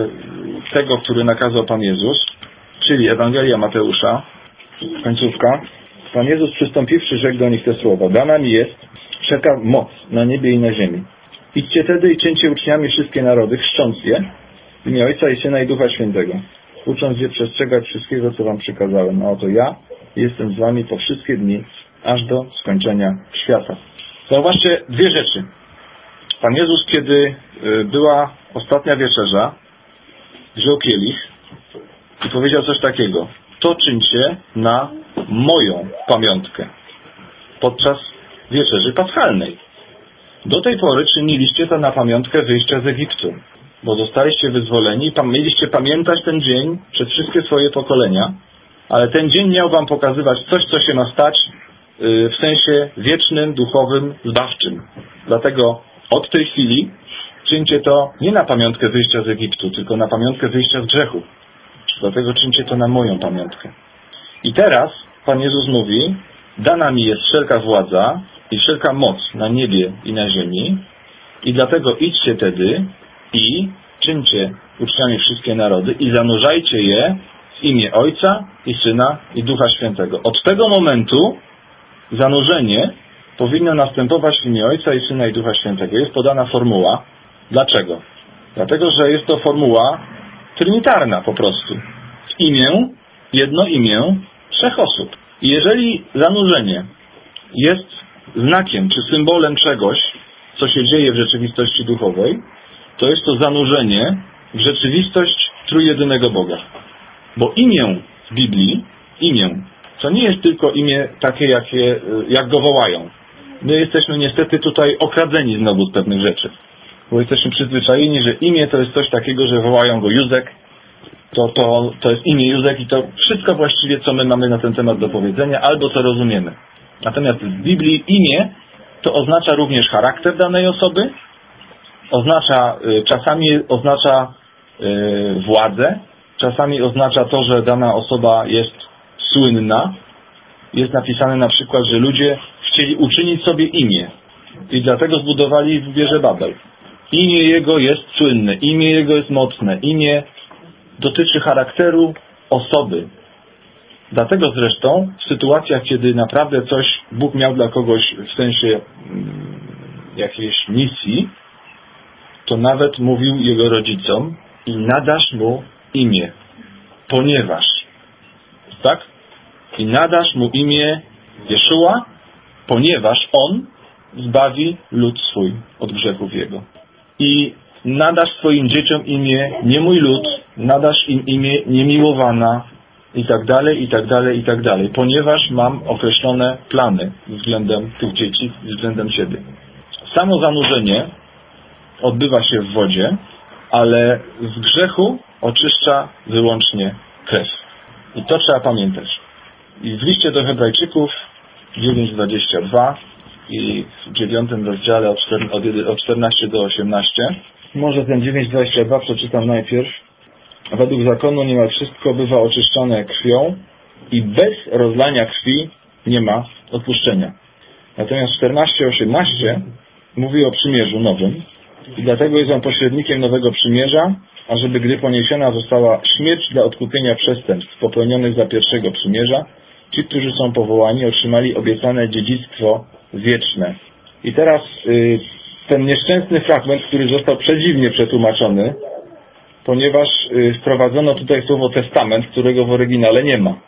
tego, który nakazał Pan Jezus, czyli Ewangelia Mateusza, końcówka. Pan Jezus przystąpiwszy, rzekł do nich te słowa: dana mi jest wszelka moc na niebie i na ziemi. Idźcie tedy i czyńcie uczniami wszystkie narody, chrzcząc je w imię Ojca i Syna i Ducha Świętego, ucząc je przestrzegać wszystkiego, co wam przykazałem. A oto ja jestem z wami po wszystkie dni, aż do skończenia świata. Zauważcie dwie rzeczy. Pan Jezus, kiedy była ostatnia wieczerza, wziął kielich i powiedział coś takiego: to czyńcie na moją pamiątkę podczas wieczerzy paschalnej. Do tej pory czyniliście to na pamiątkę wyjścia z Egiptu, bo zostaliście wyzwoleni i mieliście pamiętać ten dzień przez wszystkie swoje pokolenia, ale ten dzień miał wam pokazywać coś, co się ma stać w sensie wiecznym, duchowym, zbawczym. Dlatego od tej chwili czyńcie to nie na pamiątkę wyjścia z Egiptu, tylko na pamiątkę wyjścia z grzechu. Dlatego czyńcie to na moją pamiątkę. I teraz Pan Jezus mówi: dana mi jest wszelka władza i wszelka moc na niebie i na ziemi, i dlatego idźcie tedy i czyńcie uczniami wszystkie narody i zanurzajcie je w imię Ojca i Syna i Ducha Świętego. Od tego momentu zanurzenie powinno następować w imię Ojca i Syna i Ducha Świętego. Jest podana formuła. Dlaczego? Dlatego, że jest to formuła trinitarna po prostu. W imię, jedno imię trzech osób. I jeżeli zanurzenie jest znakiem czy symbolem czegoś, co się dzieje w rzeczywistości duchowej, to jest to zanurzenie w rzeczywistość trójjedynego Boga. Bo imię w Biblii, imię, to nie jest tylko imię takie, jak go wołają. My jesteśmy niestety tutaj okradzeni znowu z pewnych rzeczy. Bo jesteśmy przyzwyczajeni, że imię to jest coś takiego, że wołają go Józek, to jest imię Józek i to wszystko właściwie, co my mamy na ten temat do powiedzenia, albo co rozumiemy. Natomiast w Biblii imię to oznacza również charakter danej osoby, czasami oznacza władzę, czasami oznacza to, że dana osoba jest słynna. Jest napisane na przykład, że ludzie chcieli uczynić sobie imię i dlatego zbudowali wieżę Babel. Imię jego jest słynne, imię jego jest mocne, imię dotyczy charakteru, osoby. Dlatego zresztą w sytuacjach, kiedy naprawdę coś Bóg miał dla kogoś w sensie jakiejś misji, to nawet mówił jego rodzicom i nadasz mu imię, ponieważ, tak? I nadasz mu imię Jeszua, ponieważ on zbawi lud swój od grzechów jego. I nadasz swoim dzieciom imię nie mój lud, nadasz im imię niemiłowana i tak dalej, i tak dalej, i tak dalej, ponieważ mam określone plany względem tych dzieci, względem Ciebie. Samo zanurzenie odbywa się w wodzie, ale z grzechu oczyszcza wyłącznie krew. I to trzeba pamiętać. I w liście do Hebrajczyków 9:22 i w 9 rozdziale od 14 do 18. Może ten 9:22 przeczytam najpierw. Według zakonu niemal wszystko bywa oczyszczane krwią i bez rozlania krwi nie ma odpuszczenia. Natomiast 14:18 mówi o przymierzu nowym i dlatego jest on pośrednikiem nowego przymierza, ażeby gdy poniesiona została śmierć dla odkupienia przestępstw popełnionych za pierwszego przymierza, ci, którzy są powołani, otrzymali obiecane dziedzictwo wieczne. I teraz ten nieszczęsny fragment, który został przedziwnie przetłumaczony, ponieważ wprowadzono tutaj słowo testament, którego w oryginale nie ma.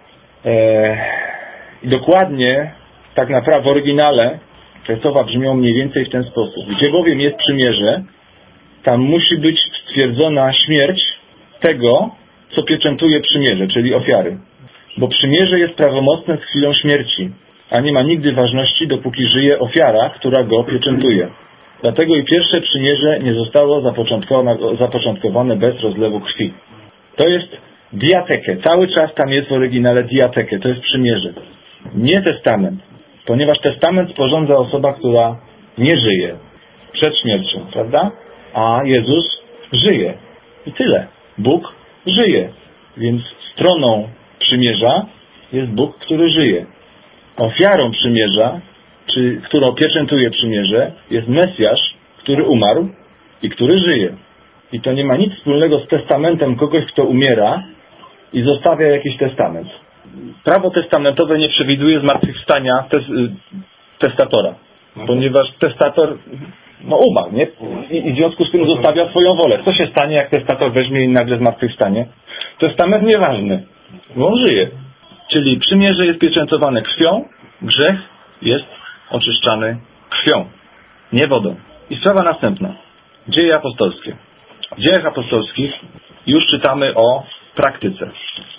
I dokładnie, tak naprawdę w oryginale te słowa brzmią mniej więcej w ten sposób. Gdzie bowiem jest przymierze, tam musi być stwierdzona śmierć tego, co pieczętuje przymierze, czyli ofiary. Bo przymierze jest prawomocne z chwilą śmierci, a nie ma nigdy ważności, dopóki żyje ofiara, która go pieczętuje. Dlatego i pierwsze przymierze nie zostało zapoczątkowane bez rozlewu krwi. To jest diateke. Cały czas tam jest w oryginale diateke. To jest przymierze. Nie testament. Ponieważ testament sporządza osoba, która nie żyje przed śmiercią, prawda? A Jezus żyje. I tyle. Bóg żyje. Więc stroną przymierza jest Bóg, który żyje. Ofiarą przymierza, którą pieczętuje przymierze, jest Mesjasz, który umarł i który żyje. I to nie ma nic wspólnego z testamentem kogoś, kto umiera i zostawia jakiś testament. Prawo testamentowe nie przewiduje zmartwychwstania testatora, ponieważ testator umarł, nie? I w związku z tym zostawia swoją wolę. Co się stanie, jak testator weźmie i nagle zmartwychwstanie? Testament nieważny, bo on żyje. Czyli przymierze jest pieczętowane krwią, grzech jest oczyszczany krwią, nie wodą. I sprawa następna. Dzieje apostolskie. W dziejach apostolskich już czytamy o praktyce.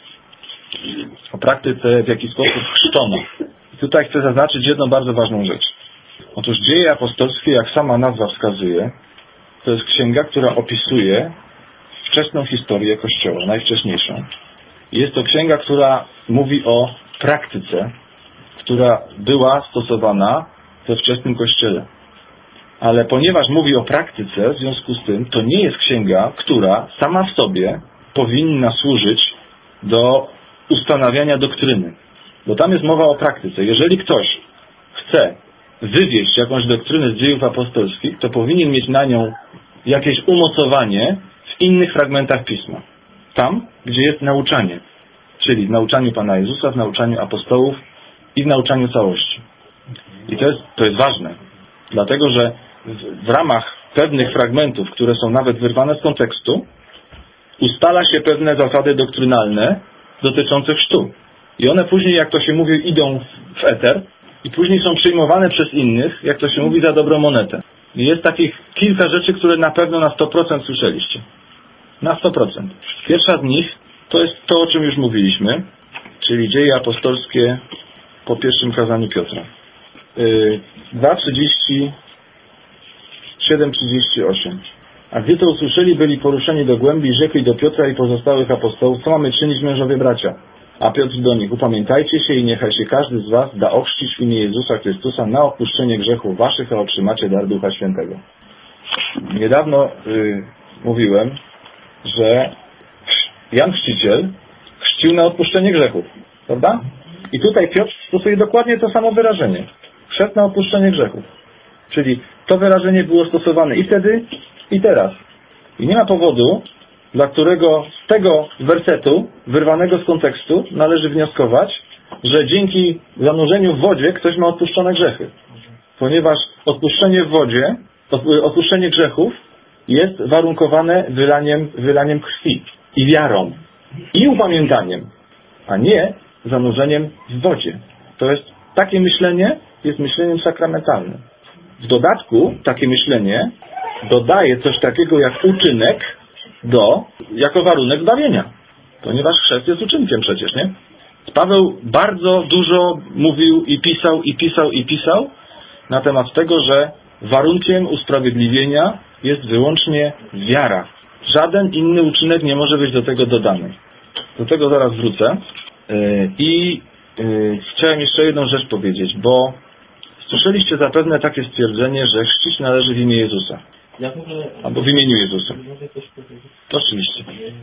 O praktyce, w jaki sposób chrzczono. I tutaj chcę zaznaczyć jedną bardzo ważną rzecz. Otóż dzieje apostolskie, jak sama nazwa wskazuje, to jest księga, która opisuje wczesną historię Kościoła, najwcześniejszą. Jest to księga, która mówi o praktyce, która była stosowana we wczesnym Kościele. Ale ponieważ mówi o praktyce, w związku z tym, to nie jest księga, która sama w sobie powinna służyć do ustanawiania doktryny. Bo tam jest mowa o praktyce. Jeżeli ktoś chce wywieźć jakąś doktrynę z dziejów apostolskich, to powinien mieć na nią jakieś umocowanie w innych fragmentach Pisma. Tam, gdzie jest nauczanie. Czyli w nauczaniu Pana Jezusa, w nauczaniu apostołów i w nauczaniu całości. I to jest ważne. Dlatego, że w ramach pewnych fragmentów, które są nawet wyrwane z kontekstu, ustala się pewne zasady doktrynalne dotyczące chrztu. I one później, jak to się mówi, idą w eter i później są przyjmowane przez innych, jak to się mówi, za dobrą monetę. I jest takich kilka rzeczy, które na pewno na 100% słyszeliście. Na 100%. Pierwsza z nich to jest to, o czym już mówiliśmy, czyli dzieje apostolskie po pierwszym kazaniu Piotra. 2:37-38. A gdy to usłyszeli, byli poruszeni do głębi, rzekli do Piotra i pozostałych apostołów: co mamy czynić, mężowie bracia? A Piotr do nich: upamiętajcie się i niechaj się każdy z was da ochrzcić w imię Jezusa Chrystusa na odpuszczenie grzechów waszych, a otrzymacie dar Ducha Świętego. Niedawno mówiłem, że Jan Chrzciciel chrzcił na odpuszczenie grzechów, prawda? I tutaj Piotr stosuje dokładnie to samo wyrażenie. Chrzest na odpuszczenie grzechów. Czyli to wyrażenie było stosowane i wtedy, i teraz. I nie ma powodu, dla którego z tego wersetu, wyrwanego z kontekstu, należy wnioskować, że dzięki zanurzeniu w wodzie ktoś ma odpuszczone grzechy. Ponieważ odpuszczenie w wodzie, odpuszczenie grzechów jest warunkowane wylaniem krwi i wiarą i upamiętaniem, a nie zanurzeniem w wodzie. To jest takie myślenie, jest myśleniem sakramentalnym. W dodatku takie myślenie dodaje coś takiego jak uczynek jako warunek zbawienia. Ponieważ chrzest jest uczynkiem przecież, nie? Paweł bardzo dużo mówił i pisał na temat tego, że warunkiem usprawiedliwienia jest wyłącznie wiara. Żaden inny uczynek nie może być do tego dodany. Do tego zaraz wrócę. Chciałem jeszcze jedną rzecz powiedzieć, bo słyszeliście zapewne takie stwierdzenie, że chrzcić należy w imię Jezusa. Ja w ogóle... Albo w imieniu Jezusa. Mogę coś powiedzieć? Oczywiście.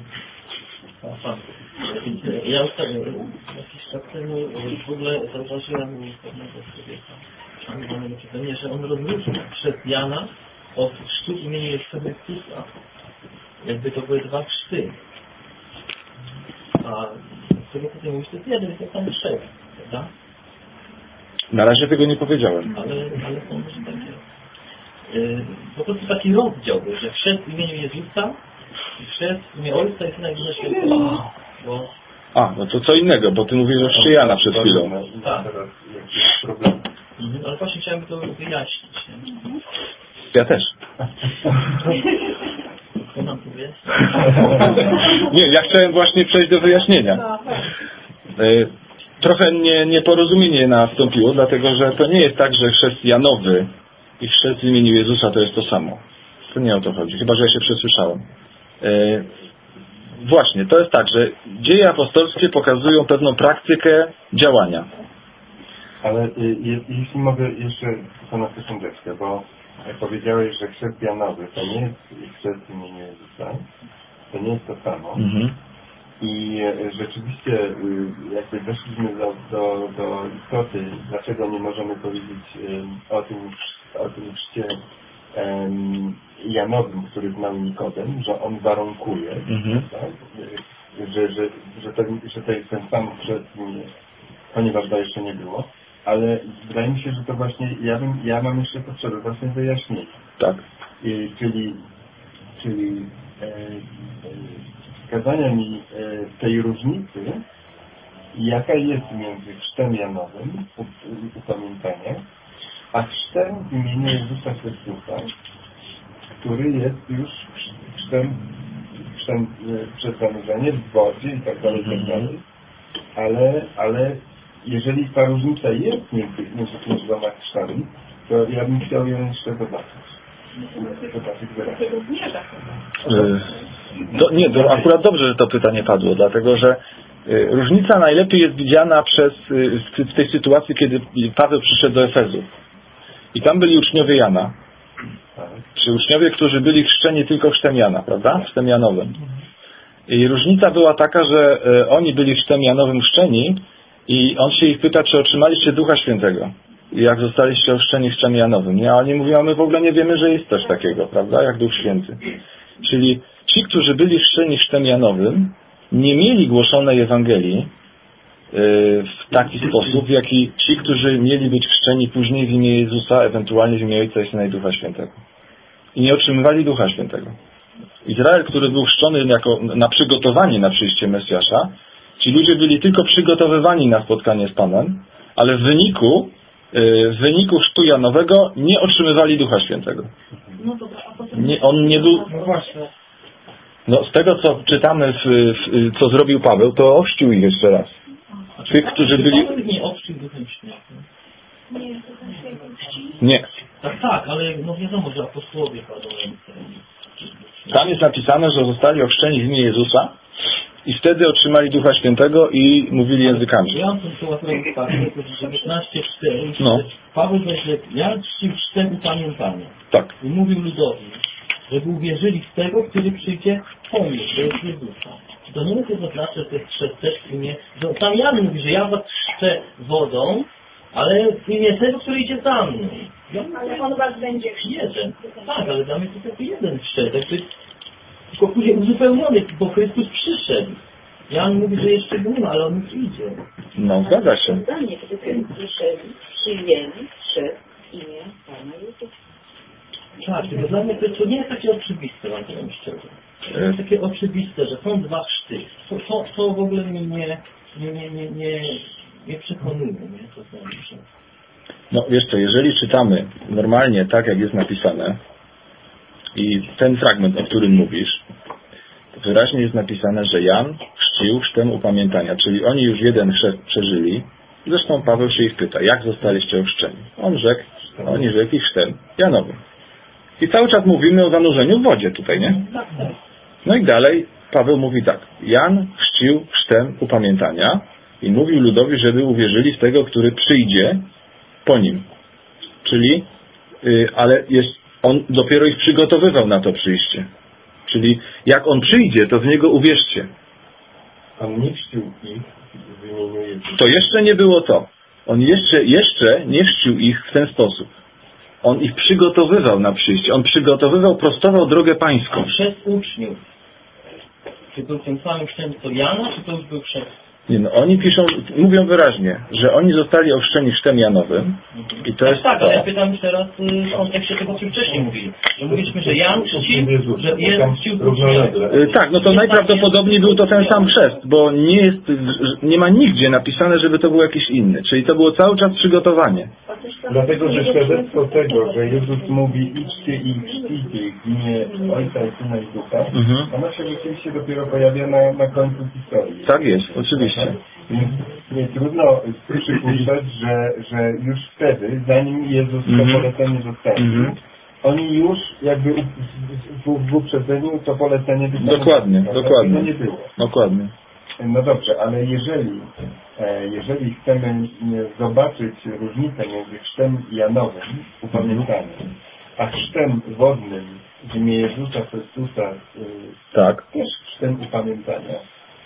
Ja już tak, jakiś czas temu w ogóle zauważyłem pewnego człowieka, przeze mnie, że on rozróżnił chrześcijana od chrztu w imieniu Chrystusa. Jakby to były dwa chrzty. A z tego co ty mówisz, to jest jeden, jest ten chrzest, prawda? Na razie tego nie powiedziałem. Ale są może takie... po prostu taki rozdział, że chrzest w imieniu Jezusa i chrzest w imię Ojca i Syna i Ducha Świętego. No to co innego, bo ty mówisz o chrzcie Jana przed chwilą. Tak. Teraz jakiś problem. Ale właśnie chciałem to wyjaśnić. Ja też. Co nam tu jest? Nie, ja chciałem właśnie przejść do wyjaśnienia. Trochę nieporozumienie nastąpiło, dlatego że to nie jest tak, że chrzest Janowy i chrzest w imieniu Jezusa to jest to samo. To nie o to chodzi, chyba że ja się przesłyszałem. Właśnie, to jest tak, że dzieje apostolskie pokazują pewną praktykę działania. Ale jeśli mogę jeszcze na sekundeczkę, bo jak powiedziałeś, że chrzest Janowy to nie jest chrzest w imieniu Jezusa, to nie jest to samo. Mhm. I rzeczywiście jakby doszliśmy do istoty, dlaczego nie możemy powiedzieć o tym chrzcie Janowym, który znał Nikodem, że on warunkuje, tak? że to jest ten sam chrzest, ponieważ to jeszcze nie było. Ale wydaje mi się, że to właśnie ja mam jeszcze potrzebę właśnie wyjaśnienia. Tak. Czyli wskazania mi tej różnicy, jaka jest między chrztem Janowym, upamiętania, a chrztem w imieniu Jezusa Chrystusa, który jest już chrztem przez zanurzenie w wodzie i tak dalej, ale jeżeli ta różnica jest między tymi dwoma chrztami, to ja bym chciał ją jeszcze zobaczyć. To akurat dobrze, że to pytanie padło, dlatego że różnica najlepiej jest widziana w tej sytuacji, kiedy Paweł przyszedł do Efezu. I tam byli uczniowie Jana. Czy uczniowie, którzy byli chrzczeni tylko chrztem Jana, prawda? Chrztem Janowym. I różnica była taka, że oni byli chrztem Janowym chrzczeni i on się ich pyta, czy otrzymaliście Ducha Świętego. I jak zostaliście ochrzczeni chrztem Janowym. Nie, a oni mówią, a my w ogóle nie wiemy, że jest coś takiego, prawda? Jak Duch Święty. Czyli ci, którzy byli chrzczeni chrztem Janowym, nie mieli głoszonej Ewangelii w taki sposób, w jaki ci, którzy mieli być chrzczeni później w imię Jezusa, ewentualnie w imię Ojca i Syna i Ducha Świętego. I nie otrzymywali Ducha Świętego. Izrael, który był chrzczony na przygotowanie na przyjście Mesjasza, ci ludzie byli tylko przygotowywani na spotkanie z Panem, ale w wyniku chrztu Janowego nie otrzymywali Ducha Świętego. On nie był... No z tego, co czytamy, co zrobił Paweł, to ochrzcił ich jeszcze raz. Tych, którzy byli... Paweł nie ochrzcił Duchem Świętym. Nie. Tak, ale no wiadomo, że apostołowie kładą ręce. Tam jest napisane, że zostali ochrzczeni w imię Jezusa i wtedy otrzymali Ducha Świętego i mówili językami. Ja mam tu łatwego faktu, że 19:4 Paweł powiedział, ja czcił chrztem upamiętania. Tak. I mówił ludowi, żeby uwierzyli w tego, który przyjdzie po mnie, to jest Jezusa. To nie tylko znaczy, że to jest chrzest też w imię, że sam Jan mówi, że ja was chrzczę wodą, ale w imię tego, który idzie za mną. Ale on was będzie chrzcił. Jeden. Tak, ale dla mnie to tylko jeden chrzest. tylko później uzupełniony, bo Chrystus przyszedł. Jan mówi, że jeszcze go nie ma, ale on przyjdzie. No, zgadza się. Zdanie, kiedy przyszedł, przyjęli przez imię Pana Jezusa. Tak, tylko dla mnie to nie jest takie oczywiste, wam powiem szczerze. To jest takie oczywiste, że są dwa chrzty. To w ogóle mnie nie przekonuje, nie? To znaczy. No wiesz co, jeżeli czytamy normalnie tak, jak jest napisane i ten fragment, o którym mówisz, to wyraźnie jest napisane, że Jan chrzcił chrztem upamiętania, czyli oni już jeden chrzest przeżyli. Zresztą Paweł się ich pyta, jak zostaliście ochrzczeni? Oni rzekli chrztem Janowym. I cały czas mówimy o zanurzeniu w wodzie tutaj, nie? No i dalej Paweł mówi tak, Jan chrzcił chrztem upamiętania i mówił ludowi, żeby uwierzyli w tego, który przyjdzie po nim. Czyli, ale on dopiero ich przygotowywał na to przyjście. Czyli jak on przyjdzie, to w niego uwierzcie. On nie chrzcił ich w imieniu Jezusa. To jeszcze nie było to. On jeszcze nie chrzcił ich w ten sposób. On ich przygotowywał na przyjście. On prostował drogę pańską. A przez uczniów. Czy był tym samym chrztem co Jana, czy to już był chrzest? Nie, no, oni mówią wyraźnie, że oni zostali ochrzczeni chrztem Janowym i to jest tak, to. ale ja pytam już teraz w kontekście tego, co wcześniej mówili. Że mówiliśmy, że Jan chrzcił, że Jezus chrzcił tak, no to najprawdopodobniej był to ten sam chrzest, bo nie ma nigdzie napisane, żeby to był jakiś inny. Czyli to było cały czas przygotowanie. Dlatego, że świadectwo tego, że Jezus mówi idźcie i chrzcijcie ich w imię Ojca i Syna i Ducha, ono się rzeczywiście dopiero pojawia na końcu historii. Tak jest, oczywiście. Więc nie trudno przypuszczać, że już wtedy, zanim Jezus to polecenie zostawił, oni już jakby w uprzedzeniu to polecenie wykonali. Dokładnie. Nie było. Dokładnie. No dobrze, ale jeżeli chcemy zobaczyć różnicę między chrztem Janowym, upamiętaniem, a chrztem wodnym w imię Jezusa Chrystusa, tak. też chrztem upamiętania,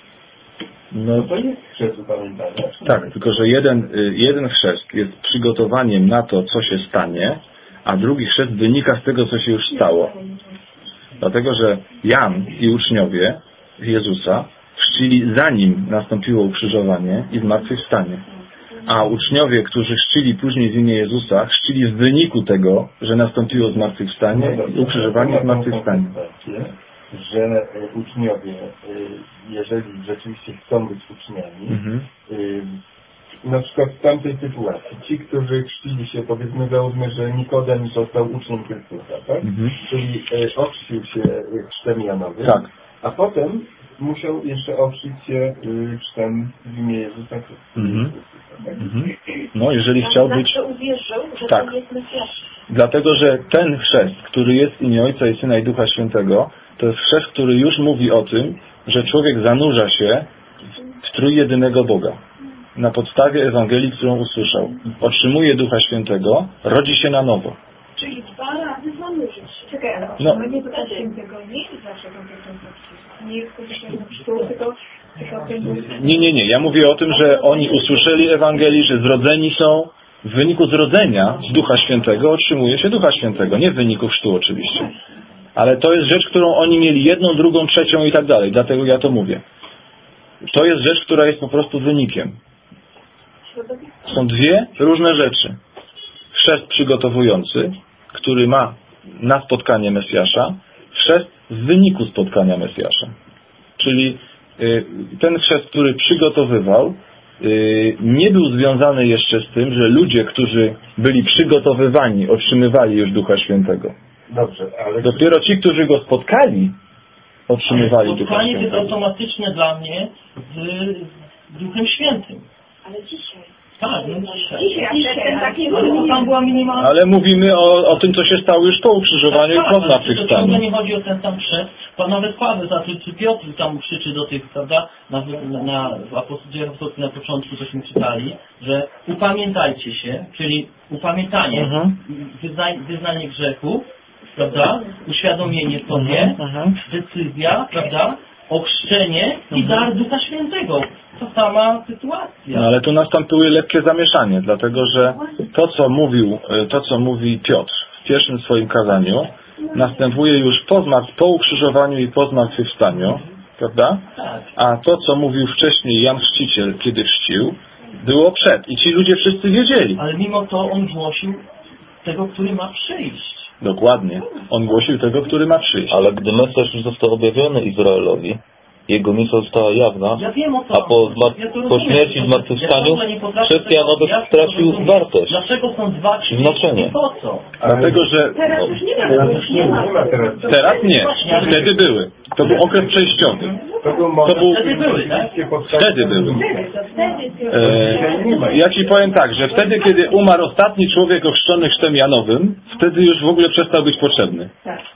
no to jest chrzest upamiętania. Tak, tylko że jeden chrzest jest przygotowaniem na to, co się stanie, a drugi chrzest wynika z tego, co się już stało. Dlatego, że Jan i uczniowie Jezusa chrzcili zanim nastąpiło ukrzyżowanie i zmartwychwstanie. A uczniowie, którzy chrzcili później w imię Jezusa, chrzcili w wyniku tego, że nastąpiło zmartwychwstanie, ukrzyżowanie i zmartwychwstanie. Że uczniowie, jeżeli rzeczywiście chcą być uczniami, na przykład w tamtej sytuacji, ci, którzy chrzcili się, powiedzmy, załóżmy, że Nikodem został uczniem Chrystusa, tak? Czyli ochrzcił się chrztem Janowym, tak. A potem musiał jeszcze ochrzcić się chrztem w imię Jezusa Chrystusa. No, jeżeli chciał być... uwierzył, że tak. to jest Mesjasz. Dlatego, że ten chrzest, który jest w imię Ojca i Syna i Ducha Świętego, to jest chrzest, który już mówi o tym, że człowiek zanurza się w trójjedynego Boga. Na podstawie Ewangelii, którą usłyszał. Otrzymuje Ducha Świętego, rodzi się na nowo. Czyli 2 razy zanurzyć. Czekaj, ale otrzymanie Ducha Świętego nie jest zawsze konsekwencją. Nie jest konsekwencją chrztu, tylko Nie. Ja mówię o tym, że oni usłyszeli Ewangelii, że zrodzeni są. W wyniku zrodzenia z Ducha Świętego otrzymuje się Ducha Świętego. Nie w wyniku chrztu oczywiście. Ale to jest rzecz, którą oni mieli jedną, drugą, trzecią i tak dalej. Dlatego ja to mówię. To jest rzecz, która jest po prostu wynikiem. Są 2 różne rzeczy. Chrzest przygotowujący, który ma na spotkanie Mesjasza, chrzest w wyniku spotkania Mesjasza. Czyli ten chrzest, który przygotowywał, nie był związany jeszcze z tym, że ludzie, którzy byli przygotowywani, otrzymywali już Ducha Świętego. Dobrze, ale... Dopiero ci, którzy go spotkali, otrzymywali Ducha Spotkanie Świętego. jest automatyczne dla mnie z Duchem Świętym. Ale dzisiaj. Tak, no Dzisiaj. Tam była minimalna... Ale mówimy o tym, co się stało już po ukrzyżowaniu i po zmartwychwstaniu. To nie chodzi o ten sam chrzest. Nawet Paweł, czy Piotr tam krzyczy do tych, prawda, w apostolach na początku cośmy czytali, że upamiętajcie się, czyli upamiętanie, wyznanie grzechu, prawda, uświadomienie sobie, decyzja, prawda, ochrzczenie i dar Ducha Świętego. To sama sytuacja. No, ale tu nastąpiły lekkie zamieszanie, dlatego że to, co mówi Piotr w pierwszym swoim kazaniu, następuje już po ukrzyżowaniu i po zmartwychwstaniu, prawda? A to, co mówił wcześniej Jan Chrzciciel, kiedy chrzcił, było przed. I ci ludzie wszyscy wiedzieli. Ale mimo to on głosił tego, który ma przyjść. Dokładnie. On głosił tego, który ma przyjść. Ale gdy Mesjasz już został objawiony Izraelowi, jego misja została jawna, Ja wiem o to. a po śmierci i zmartwychwstaniu chrzest Janowy stracił wartość. Dlaczego są dwa krzyże? Znaczenie. Po co? Dlatego, że Teraz już nie ma. teraz nie. Wtedy były. To był okres przejściowy. Wtedy były. Ja Ci powiem tak, że wtedy, kiedy umarł ostatni człowiek ochrzczony chrztem Janowym, wtedy już w ogóle przestał być potrzebny.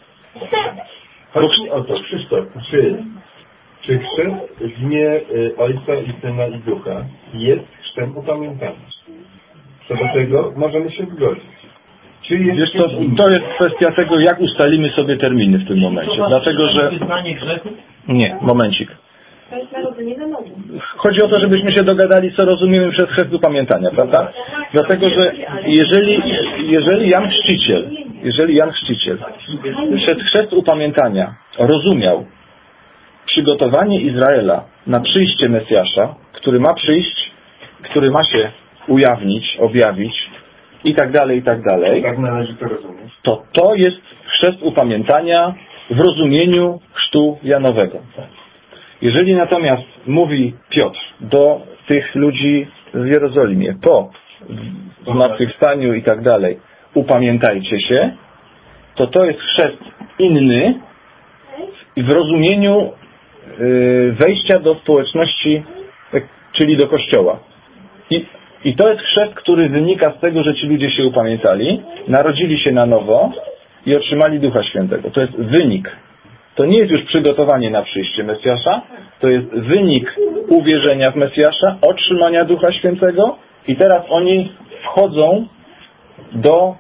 Chodzi o to, Krzysztof, czy chrzest w imię Ojca i Syna i Ducha jest chrztem upamiętania? Co do tego możemy się zgodzić. Czy jest Wiesz co, to jest kwestia tego, jak ustalimy sobie terminy w tym momencie. Dlatego, że... Wyznanie grzechu? Nie, momencik. To jest narodzenie na nowo. Chodzi o to, żebyśmy się dogadali, co rozumiemy przez chrzest upamiętania, prawda? Dlatego, że jeżeli Jan Chrzciciel przed chrzest upamiętania rozumiał przygotowanie Izraela na przyjście Mesjasza, który ma przyjść, który ma się ujawnić, objawić i tak dalej, tak należy to rozumieć. to jest chrzest upamiętania w rozumieniu chrztu Janowego. Jeżeli natomiast mówi Piotr do tych ludzi w Jerozolimie po zmartwychwstaniu i tak dalej, upamiętajcie się, to jest chrzest inny w rozumieniu wejścia do społeczności, czyli do Kościoła. I to jest chrzest, który wynika z tego, że ci ludzie się upamiętali, narodzili się na nowo i otrzymali Ducha Świętego. To jest wynik. To nie jest już przygotowanie na przyjście Mesjasza, to jest wynik uwierzenia w Mesjasza, otrzymania Ducha Świętego i teraz oni wchodzą do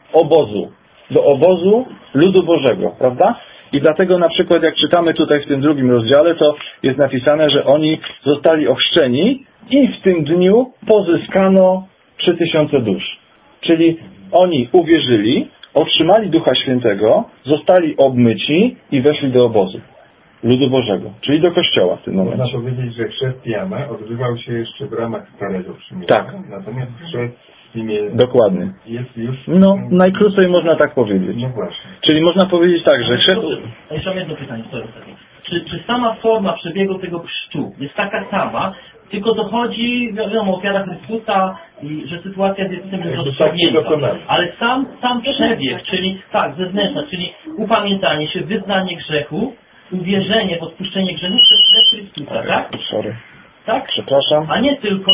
obozu ludu Bożego, prawda? I dlatego na przykład jak czytamy tutaj w tym 2 rozdziale, to jest napisane, że oni zostali ochrzczeni i w tym dniu pozyskano 3000 dusz. Czyli oni uwierzyli, otrzymali Ducha Świętego, zostali obmyci i weszli do obozu ludu Bożego, czyli do Kościoła w tym momencie. Można powiedzieć, że chrzest Jana odbywał się jeszcze w ramach Starego Przymierza. Tak. Natomiast chrzest w imię... Dokładnie. Jest już... No, najkrócej można tak powiedzieć. No właśnie. Czyli można powiedzieć tak, że chrzest... Jeszcze mam jedno pytanie. Czy sama forma przebiegu tego chrztu jest taka sama, tylko dochodzi, wiadomo, ofiara Chrystusa i że sytuacja jest tym rozstrzygnięta. Ale sam przebieg, czyli tak, zewnętrzna, czyli upamiętanie się, wyznanie grzechu, uwierzenie w odpuszczenie grzechu przez Chrystusa, tak? Sorry. Tak? Przepraszam. A nie tylko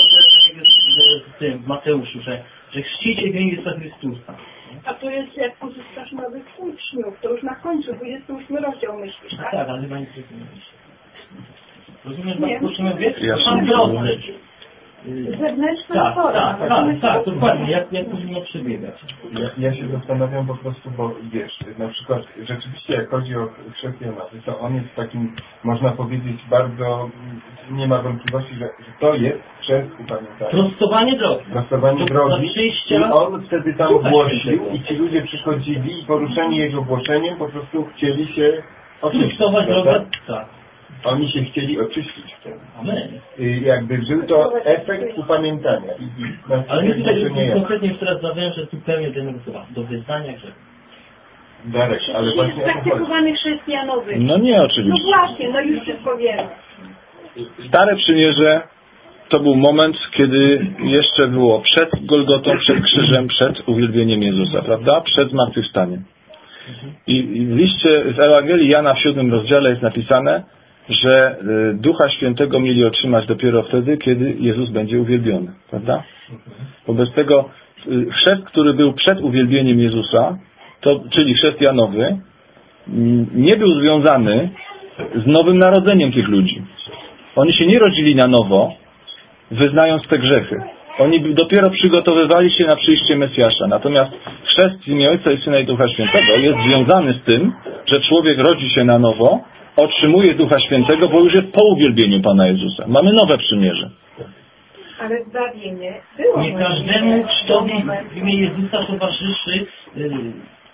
w tym Mateuszu, że chrzcicie w imię Jezusa Chrystusa. A to jest jak pozyskasz nowych uczniów, to już na końcu, 28 rozdział myślisz, tak? Tak, ale chyba nie myślę. Rozumiem, Nie, o czym mówię? Ja Sam proces. Zewnętrzna forma. Tak, dokładnie. Jak powinno przebiegać? Ja się zastanawiam po prostu, bo wiesz, na przykład rzeczywiście jak chodzi o chrzest Janowy, to on jest takim, można powiedzieć, bardzo, nie ma wątpliwości, że to jest chrzest upamiętania. Prostowanie drogi. Prostowanie drogi. I on wtedy tam głosił i ci ludzie przychodzili i poruszeni jego głoszeniem po prostu chcieli się oczyścić. Prostować drogę, tak. Oni się chcieli oczyścić wtedy. Amen. Jakby był to efekt upamiętania. Ale my tutaj konkretnie już teraz zawężę tu pełnię tego słowa. Do wyznania grzechu. Darek, ale właśnie praktykowany chrześcijanowy. No nie, oczywiście. No właśnie, no już wszystko wiemy. Stare Przymierze to był moment, kiedy jeszcze było przed Golgotą, przed krzyżem, przed uwielbieniem Jezusa, prawda? Przed zmartwychwstaniem. I w liście z Ewangelii Jana w 7 rozdziale jest napisane, że Ducha Świętego mieli otrzymać dopiero wtedy, kiedy Jezus będzie uwielbiony, prawda? Wobec tego chrzest, który był przed uwielbieniem Jezusa, czyli chrzest Janowy, nie był związany z nowym narodzeniem tych ludzi. Oni się nie rodzili na nowo, wyznając te grzechy. Oni dopiero przygotowywali się na przyjście Mesjasza. Natomiast chrzest w imię Ojca i Syna i Ducha Świętego jest związany z tym, że człowiek rodzi się na nowo, otrzymuje Ducha Świętego, bo już jest po uwielbieniu Pana Jezusa. Mamy nowe przymierze. Ale zbawienie było. Nie każdemu chrztowi w imię Jezusa towarzyszy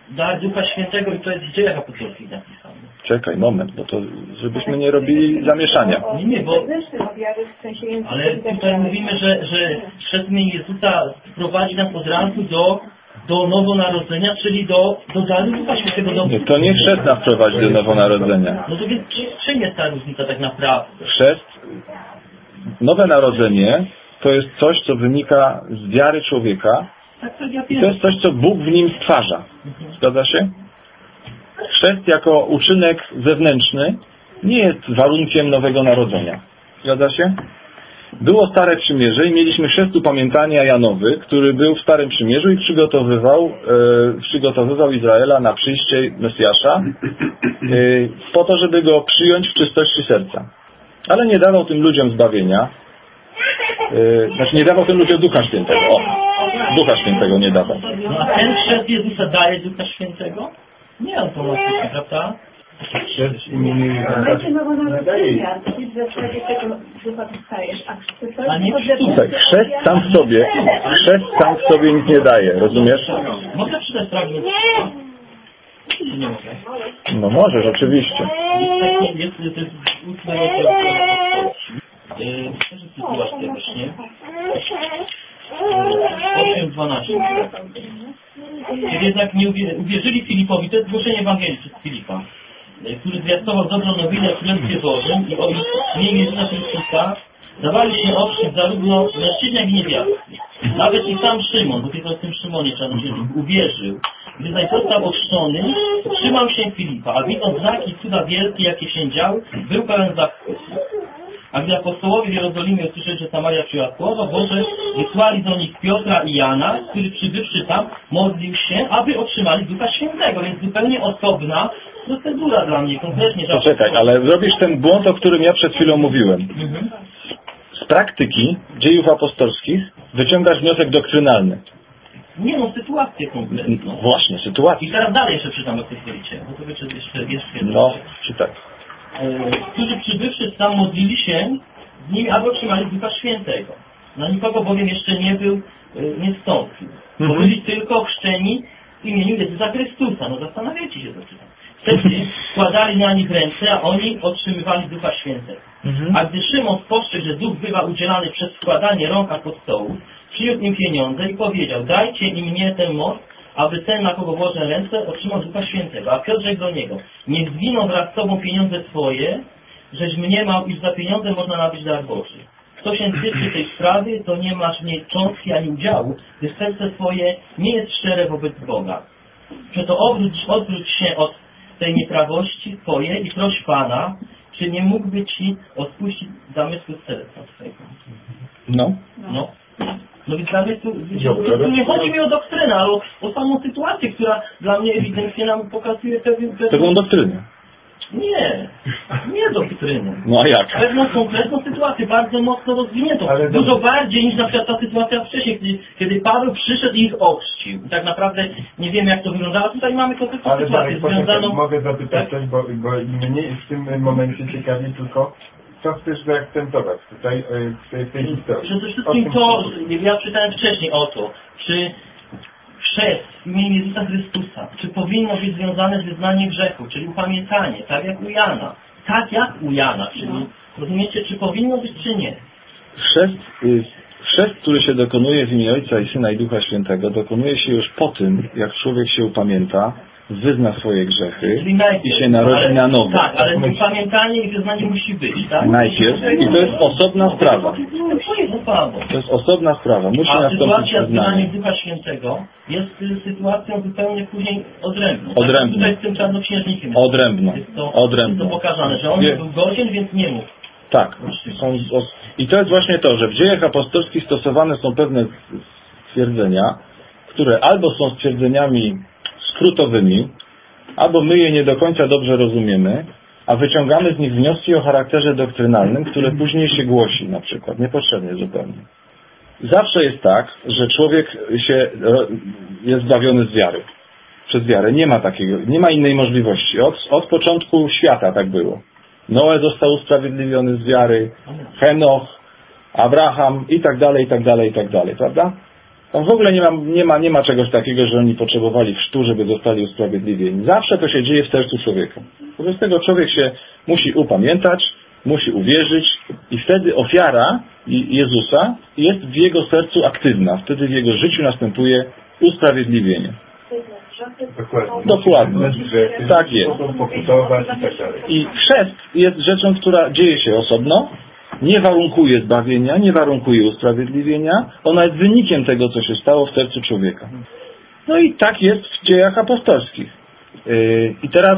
dar Ducha Świętego i to jest w Dziejach Apostolskich napisane. Czekaj, moment, bo to żebyśmy nie robili zamieszania. Nie, bo... Ale tutaj mówimy, że chrzest w imieniu Jezusa prowadzi nas od razu do nowonarodzenia, czyli do daru Ducha Świętego. Nie, to nie chrzest nas prowadzi do nowonarodzenia. No to więc czym jest ta różnica tak naprawdę? Chrzest, nowe narodzenie to jest coś, co wynika z wiary człowieka i to jest coś, co Bóg w nim stwarza. Zgadza się? Chrzest jako uczynek zewnętrzny nie jest warunkiem nowego narodzenia. Zgadza się? Było Stare Przymierze i mieliśmy chrzest upamiętania Janowy, który był w Starym Przymierzu i przygotowywał Izraela na przyjście Mesjasza po to, żeby go przyjąć w czystości serca. Ale nie dawał tym ludziom zbawienia. Znaczy nie dawał tym ludziom Ducha Świętego. Ducha Świętego nie dawał. No a ten chrzest Jezusa daje Ducha Świętego? Nie automatycznie, prawda? Chrzest w imieniu Jezusa nie daje. tego ducha dostajesz, a nie chrzest sam w sobie nic nie daje, rozumiesz? Mogę przeczytać fragment? Nie mogę. No możesz, oczywiście. Jest 8 rozdział. Proszę cytować też, nie? 8:12. Kiedy jednak nie uwierzyli Filipowi, to jest głoszenie Ewangelii przez Filipa, który zwiastował dobrą nowinę o Królestwie Bożym i o imieniu Jezusa Chrystusa, dawali się ochrzcić zarówno mężczyźni, jak i niewiasty. Nawet i sam Szymon, bo tylko w tym Szymonie czarnoksiężnik uwierzył. Gdy zaś został ochrzczony, trzymał się Filipa, a widząc znaki i cuda wielkie, jakie się działy, był pełen zachwytu. A gdy apostołowie w Jerozolimie usłyszeli, że Samaria przyjęła Słowo Boże, wysłali do nich Piotra i Jana, który przybywszy tam, modlił się, aby otrzymali Ducha Świętego. Więc zupełnie osobna procedura dla mnie, konkretnie. Poczekaj, ale zrobisz ten błąd, o którym ja przed chwilą mówiłem. Z praktyki dziejów apostolskich wyciągasz wniosek doktrynalny. Nie no, sytuację konkretną. Właśnie, sytuację. I teraz dalej jeszcze czytam, jak chcecie, bo to jeszcze no, czytaj. Którzy przybywszy tam modlili się z nimi, aby otrzymali Ducha Świętego. Na nikogo bowiem jeszcze nie wstąpił. Bo byli tylko chrzczeni w imieniu Jezusa Chrystusa. No zastanawiajcie się, co czytam. Wtedy składali na nich ręce, a oni otrzymywali Ducha Świętego. A gdy Szymon spostrzegł, że Duch bywa udzielany przez składanie rąk apostołów, przyjął im pieniądze i powiedział: dajcie im mnie ten moc, aby ten, na kogo włożę ręce, otrzymał Ducha Świętego. A Piotr rzekł do niego: niech zwiną wraz z tobą pieniądze twoje, żeś mniemał, iż za pieniądze można nabyć dar Boży. Kto się tyczy tej sprawy, to nie masz w niej cząstki ani udziału, gdyż serce twoje nie jest szczere wobec Boga. Przeto odwróć się od tej nieprawości twojej i proś Pana, czy nie mógłby ci odpuścić zamysłu serca twojego. No więc dla mnie tu nie chodzi mi o doktrynę, ale o samą sytuację, która dla mnie ewidentnie nam pokazuje pewną doktrynę. Nie doktrynę. No a jak? Pewną konkretną sytuację, bardzo mocno rozwiniętą. Ale dużo bardziej niż na przykład ta sytuacja wcześniej, kiedy Paweł przyszedł i ich ochrzcił. I tak naprawdę nie wiemy, jak to wyglądało. Tutaj mamy konkretną sytuację związaną... Mogę zapytać coś, bo mnie w tym momencie ciekawi tylko, co chcesz zaakcentować tutaj w tej historii? Przede wszystkim to, ja czytałem wcześniej o to, czy chrzest w imieniu Jezusa Chrystusa, czy powinno być związane z wyznaniem grzechu, czyli upamiętanie, tak jak u Jana, czyli rozumiecie, czy powinno być, czy nie? Chrzest, który się dokonuje w imię Ojca i Syna i Ducha Świętego, dokonuje się już po tym, jak człowiek się upamięta, wyzna swoje grzechy i się narodzi na nowo. Tak, ale upamiętanie i wyznanie musi być, tak? Najpierw. I to jest osobna sprawa. To jest osobna sprawa. Musi nastąpić sytuacja z wyznaniem Ducha Świętego jest sytuacją zupełnie później odrębną. Odrębną. Tutaj z tym czarnoksiężnikiem jest to pokazane, że on nie był godzien, więc nie mógł. Tak. I to jest właśnie to, że w dziejach apostolskich stosowane są pewne stwierdzenia, które albo są stwierdzeniami skrótowymi, albo my je nie do końca dobrze rozumiemy, a wyciągamy z nich wnioski o charakterze doktrynalnym, które później się głosi na przykład, niepotrzebnie zupełnie. Zawsze jest tak, że człowiek jest zbawiony z wiary. Przez wiarę. Nie ma innej możliwości. Od początku świata tak było. Noe został usprawiedliwiony z wiary, Henoch, Abraham i tak dalej, prawda? Tam w ogóle nie ma czegoś takiego, że oni potrzebowali chrztu, żeby zostali usprawiedliwieni. Zawsze to się dzieje w sercu człowieka. Wobec tego człowiek się musi upamiętać, musi uwierzyć i wtedy ofiara Jezusa jest w jego sercu aktywna. Wtedy w jego życiu następuje usprawiedliwienie. Dokładnie. Tak jest. I chrzest jest rzeczą, która dzieje się osobno, nie warunkuje zbawienia, nie warunkuje usprawiedliwienia. Ona jest wynikiem tego, co się stało w sercu człowieka. No i tak jest w dziejach apostolskich. I teraz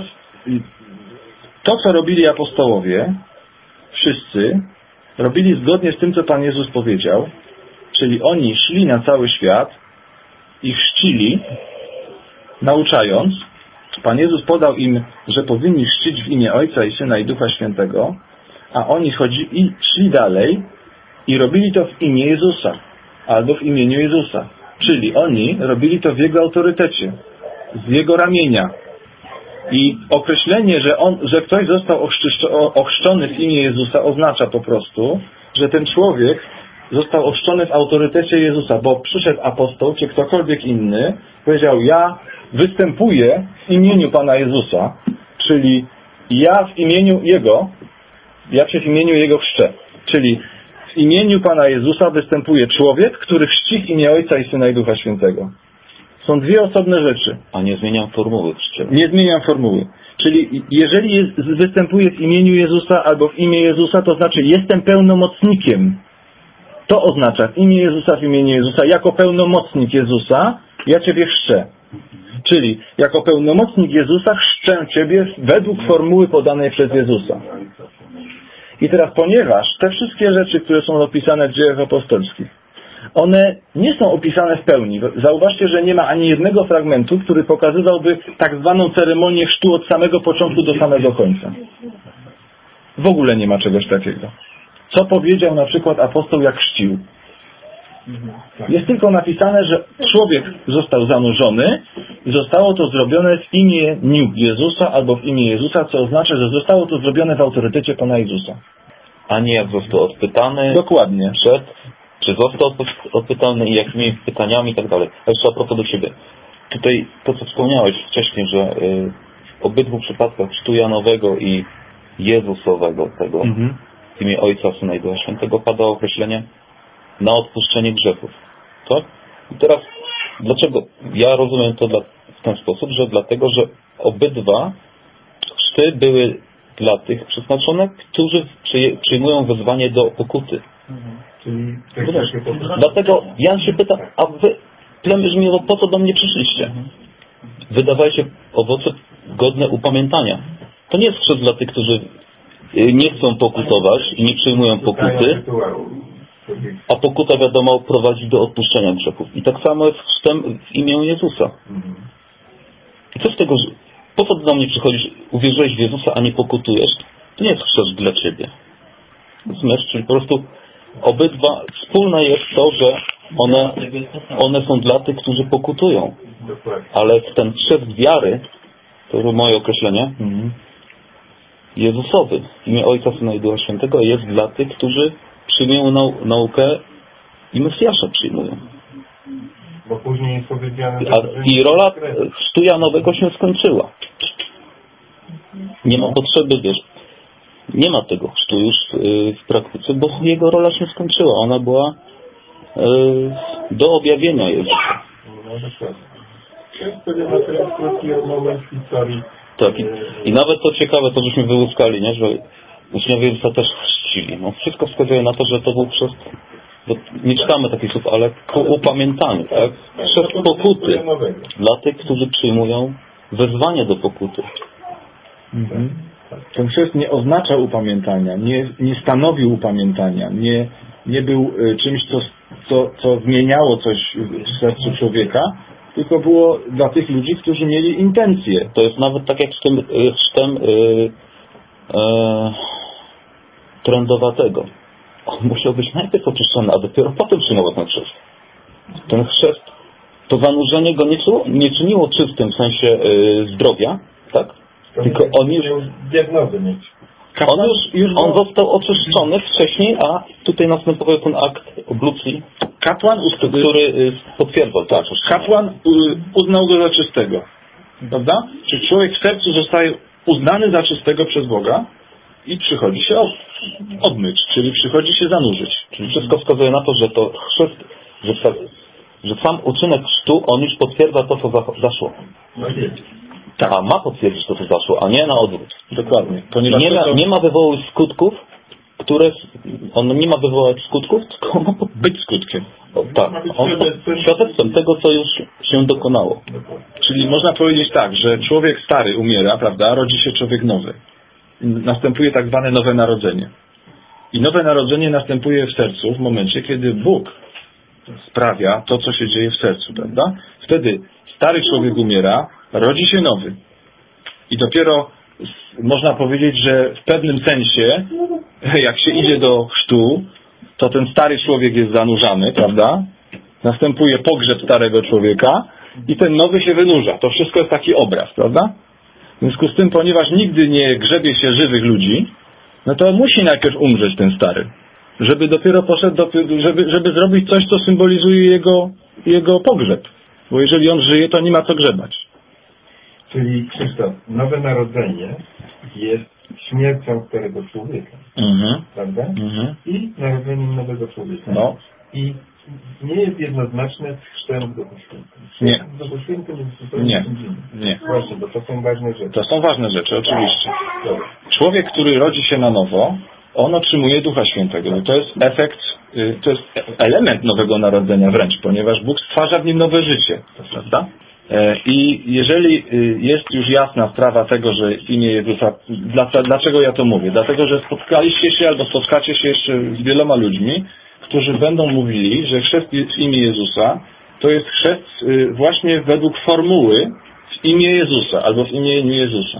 to, co robili apostołowie, wszyscy robili zgodnie z tym, co Pan Jezus powiedział, czyli oni szli na cały świat i chrzcili, nauczając. Pan Jezus podał im, że powinni chrzcić w imię Ojca i Syna i Ducha Świętego, a oni szli dalej i robili to w imię Jezusa albo w imieniu Jezusa. Czyli oni robili to w Jego autorytecie, z Jego ramienia. I określenie, że ktoś został ochrzczony w imię Jezusa, oznacza po prostu, że ten człowiek został ochrzczony w autorytecie Jezusa, bo przyszedł apostoł, czy ktokolwiek inny, powiedział: ja występuję w imieniu Pana Jezusa, czyli ja w imieniu Jego, ja się w imieniu Jego chrzczę. Czyli w imieniu Pana Jezusa występuje człowiek, który chrzci w imię Ojca i Syna i Ducha Świętego. Są dwie osobne rzeczy. A nie zmieniam formuły chrzcielnej. Nie zmieniam formuły. Czyli jeżeli występuję w imieniu Jezusa albo w imię Jezusa, to znaczy jestem pełnomocnikiem. To oznacza w imię Jezusa, w imieniu Jezusa, jako pełnomocnik Jezusa, ja Ciebie chrzczę. Czyli jako pełnomocnik Jezusa chrzczę Ciebie według formuły podanej przez Jezusa. I teraz, ponieważ te wszystkie rzeczy, które są opisane w dziejach apostolskich, one nie są opisane w pełni. Zauważcie, że nie ma ani jednego fragmentu, który pokazywałby tak zwaną ceremonię chrztu od samego początku do samego końca. W ogóle nie ma czegoś takiego. Co powiedział na przykład apostoł, jak chrzcił? Jest tylko napisane, że człowiek został zanurzony i zostało to zrobione w imieniu Jezusa albo w imię Jezusa, co oznacza, że zostało to zrobione w autorytecie Pana Jezusa. A nie jak został odpytany. Dokładnie. Czy został odpytany i jakimi pytaniami i tak dalej. A jeszcze a propos do Ciebie. Tutaj to, co wspomniałeś wcześniej, że w obydwu przypadkach chrztu Janowego i Jezusowego tego w imię Ojca, Syna i Ducha Świętego pada określenie na odpuszczenie grzechów. Tak? I teraz dlaczego? Ja rozumiem to w ten sposób, że dlatego, że obydwa chrzty były dla tych przeznaczone, którzy przyjmują wezwanie do pokuty. Dlatego Jan się pyta, a wy, plemię Żmijowo, po co do mnie przyszliście? Wydawajcie owoce godne upamiętania. To nie jest chrzest dla tych, którzy nie chcą pokutować i nie przyjmują pokuty, a pokuta, wiadomo, prowadzi do odpuszczenia grzechów. I tak samo jest chrztem w imię Jezusa. I co z tego, że po co do mnie przychodzisz, uwierzyłeś w Jezusa, a nie pokutujesz? To nie jest chrzest dla Ciebie. Rozumiesz? Czyli po prostu obydwa, wspólne jest to, że one są dla tych, którzy pokutują. Ale ten chrzest wiary, to moje określenie, Jezusowy, w imię Ojca, Syna i Ducha Świętego, jest dla tych, którzy przyjmują naukę i Mesjasza przyjmują. Bo później jest powiedziane... I rola chrztu Janowego się skończyła. Nie ma potrzeby, wiesz, nie ma tego chrztu już w praktyce, bo jego rola się skończyła. Ona była do objawienia Jezusa. To nie ma teraz krótki moment w historii. Tak, i nawet to ciekawe, to żeśmy wyłuskali, nie, że uczniowie Jezusa też chrzcili. No, wszystko wskazuje na to, że to był chrzest, nie czytamy takich słów, ale ku upamiętaniu, tak? Chrzest pokuty dla tych, którzy przyjmują wezwanie do pokuty. Ten chrzest nie oznaczał upamiętania, nie stanowił upamiętania, nie był czymś, co zmieniało coś w sercu człowieka, tylko było dla tych ludzi, którzy mieli intencje. To jest nawet tak jak z tym chrztem trędowatego. On musiał być najpierw oczyszczony, a dopiero potem przyjmował ten chrzest. Ten chrzest, to zanurzenie go nie czyniło czystym w sensie zdrowia, tak? Tylko on już... diagnozę mieć. On został oczyszczony wcześniej, a tutaj następował ten akt oblucji, kapłan, który potwierdzał to. Kapłan uznał go za czystego. Prawda? Czyli człowiek w sercu zostaje uznany za czystego przez Boga i przychodzi się obmyć, czyli przychodzi się zanurzyć. Czyli wszystko wskazuje na to, że to chrzest, że sam uczynek chrztu, on już potwierdza to, co zaszło. Tak. A ma potwierdzić to, co zaszło, a nie na odwrót. Dokładnie. Ponieważ nie ma wywołać skutków, on nie ma wywołać skutków, tylko ma być skutkiem. Tak, on świadectwem tego, co już się dokonało. Czyli można powiedzieć tak, że człowiek stary umiera, prawda, rodzi się człowiek nowy. Następuje tak zwane nowe narodzenie. I nowe narodzenie następuje w sercu w momencie, kiedy Bóg sprawia to, co się dzieje w sercu, prawda? Wtedy stary człowiek umiera, rodzi się nowy. I dopiero można powiedzieć, że w pewnym sensie, jak się idzie do chrztu, to ten stary człowiek jest zanurzany, prawda? Następuje pogrzeb starego człowieka i ten nowy się wynurza. To wszystko jest taki obraz, prawda? W związku z tym, ponieważ nigdy nie grzebie się żywych ludzi, no to musi najpierw umrzeć ten stary, żeby dopiero poszedł, żeby zrobić coś, co symbolizuje jego pogrzeb. Bo jeżeli on żyje, to nie ma co grzebać. Czyli, Krzysztof, nowe narodzenie jest śmiercią starego człowieka, prawda? I narodzeniem nowego człowieka. No. I nie jest jednoznaczne z chrztem w Duchu Świętym. Nie. W Duchu Świętym jest zupełnie Nie. Właśnie, bo to są ważne rzeczy. To są ważne rzeczy, oczywiście. Człowiek, który rodzi się na nowo, on otrzymuje Ducha Świętego. To jest efekt, to jest element nowego narodzenia wręcz, ponieważ Bóg stwarza w nim nowe życie. Prawda? I jeżeli jest już jasna sprawa tego, że w imię Jezusa, dlaczego ja to mówię? Dlatego, że spotkaliście się albo spotkacie się jeszcze z wieloma ludźmi, którzy będą mówili, że chrzest w imię Jezusa to jest chrzest właśnie według formuły w imię Jezusa albo w imieniu Jezusa.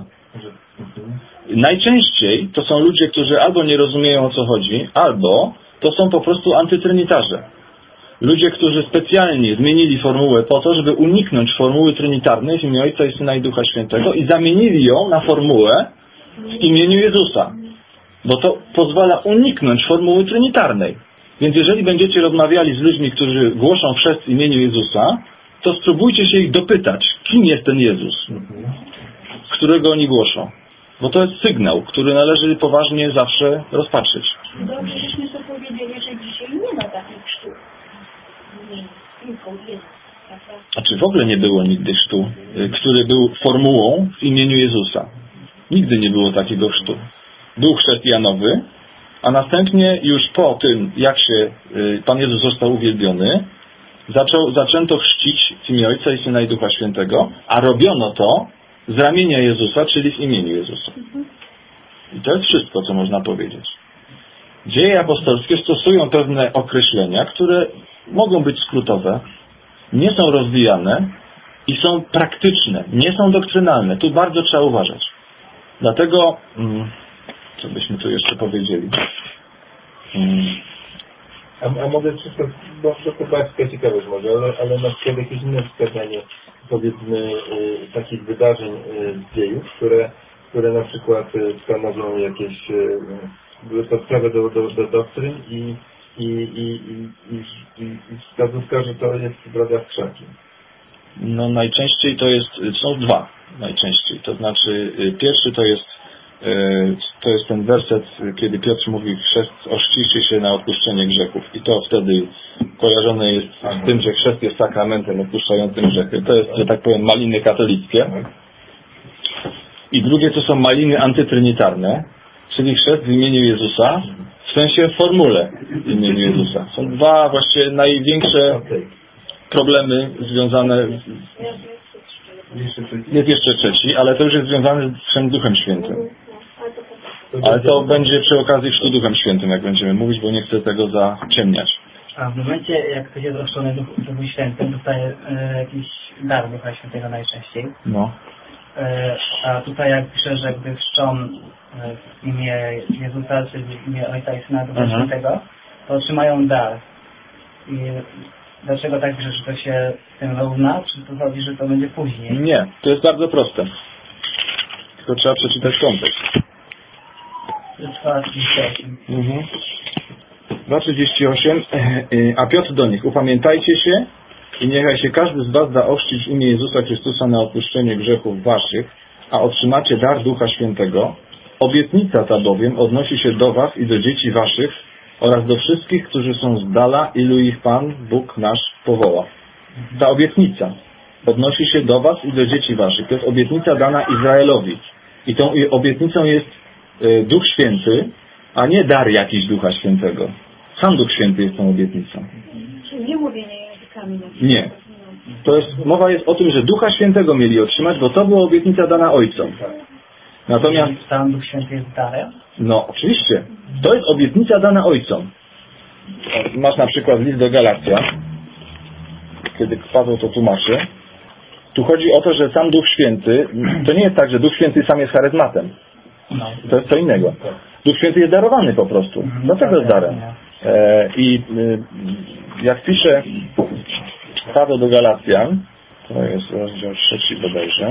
Najczęściej to są ludzie, którzy albo nie rozumieją, o co chodzi, albo to są po prostu antytrinitarze. Ludzie, którzy specjalnie zmienili formułę po to, żeby uniknąć formuły trinitarnej w imię Ojca i Syna i Ducha Świętego i zamienili ją na formułę w imieniu Jezusa. Bo to pozwala uniknąć formuły trinitarnej. Więc jeżeli będziecie rozmawiali z ludźmi, którzy głoszą chrzest w imieniu Jezusa, to spróbujcie się ich dopytać, kim jest ten Jezus, którego oni głoszą. Bo to jest sygnał, który należy poważnie zawsze rozpatrzyć. Dobrze, żeśmy sobie powiedzieli, że dzisiaj nie ma takich chrztów. A czy w ogóle nie było nigdy chrztu, który był formułą w imieniu Jezusa? Nigdy nie było takiego chrztu. Był chrzest Janowy, a następnie już po tym, jak się Pan Jezus został uwielbiony, zaczęto chrzcić w imię Ojca i Syna i Ducha Świętego, a robiono to z ramienia Jezusa, czyli w imieniu Jezusa. I to jest wszystko, co można powiedzieć. Dzieje apostolskie stosują pewne określenia, które mogą być skrótowe, nie są rozwijane i są praktyczne, nie są doktrynalne. Tu bardzo trzeba uważać. Dlatego, co byśmy tu jeszcze powiedzieli? A może wszystko, bo to bardzo ciekawe może, ale na przykład jakieś inne wskazanie, powiedzmy, takich wydarzeń z dziejów, które na przykład stanowią jakieś podstawę do doktryn i wskazówka, że to jest droga w krzaki. No najczęściej są dwa najczęściej. To znaczy pierwszy to jest ten werset, kiedy Piotr mówi chrzest, ochrzcijcie się na odpuszczenie grzechów. I to wtedy kojarzone jest z tym, że chrzest jest sakramentem odpuszczającym grzechy. To jest, że tak powiem, maliny katolickie. I drugie to są maliny antytrynitarne, czyli chrzest w imieniu Jezusa, w sensie w formule w imieniu Jezusa. Są dwa właściwie największe problemy związane. Jest jeszcze trzeci, ale to już jest związane z Duchem Świętym. Ale to będzie przy okazji chrztu Duchem Świętym, jak będziemy mówić, bo nie chcę tego zaciemniać. A w momencie, jak ktoś jest ochrzczony Duchem Świętym, dostaje jakiś dar Ducha Świętego najczęściej. No. A tutaj jak pisze, że gdy chrzczą w imię Jezusa, czyli w imię Ojca i Syna Ducha Świętego, to otrzymają dar. I dlaczego tak pisze, że to się z tym równa? Czy to chodzi, że to będzie później? Nie, to jest bardzo proste. Tylko trzeba przeczytać kontekst. 2:38. 2:38. A Piotr do nich: upamiętajcie się i niechaj się każdy z was da ochrzcić w imię Jezusa Chrystusa na odpuszczenie grzechów waszych, a otrzymacie dar Ducha Świętego. Obietnica ta bowiem odnosi się do was i do dzieci waszych oraz do wszystkich, którzy są z dala, ilu ich Pan, Bóg nasz powoła. Ta obietnica odnosi się do was i do dzieci waszych. To jest obietnica dana Izraelowi. I tą obietnicą jest Duch Święty, a nie dar jakiś Ducha Świętego. Sam Duch Święty jest tą obietnicą. Czyli nie mówienie językami. Nie. Mowa jest o tym, że Ducha Świętego mieli otrzymać, bo to była obietnica dana Ojcom. Natomiast Sam Duch Święty jest darem? no, oczywiście. To jest obietnica dana Ojcom. Masz na przykład list do Galacjan, kiedy Paweł to tłumaczy. Tu chodzi o to, że sam Duch Święty, to nie jest tak, że Duch Święty sam jest charyzmatem. To jest co innego. Duch Święty jest darowany po prostu. Dlatego jest darem. I jak pisze Paweł do Galacjan, to jest rozdział 3 bodajże,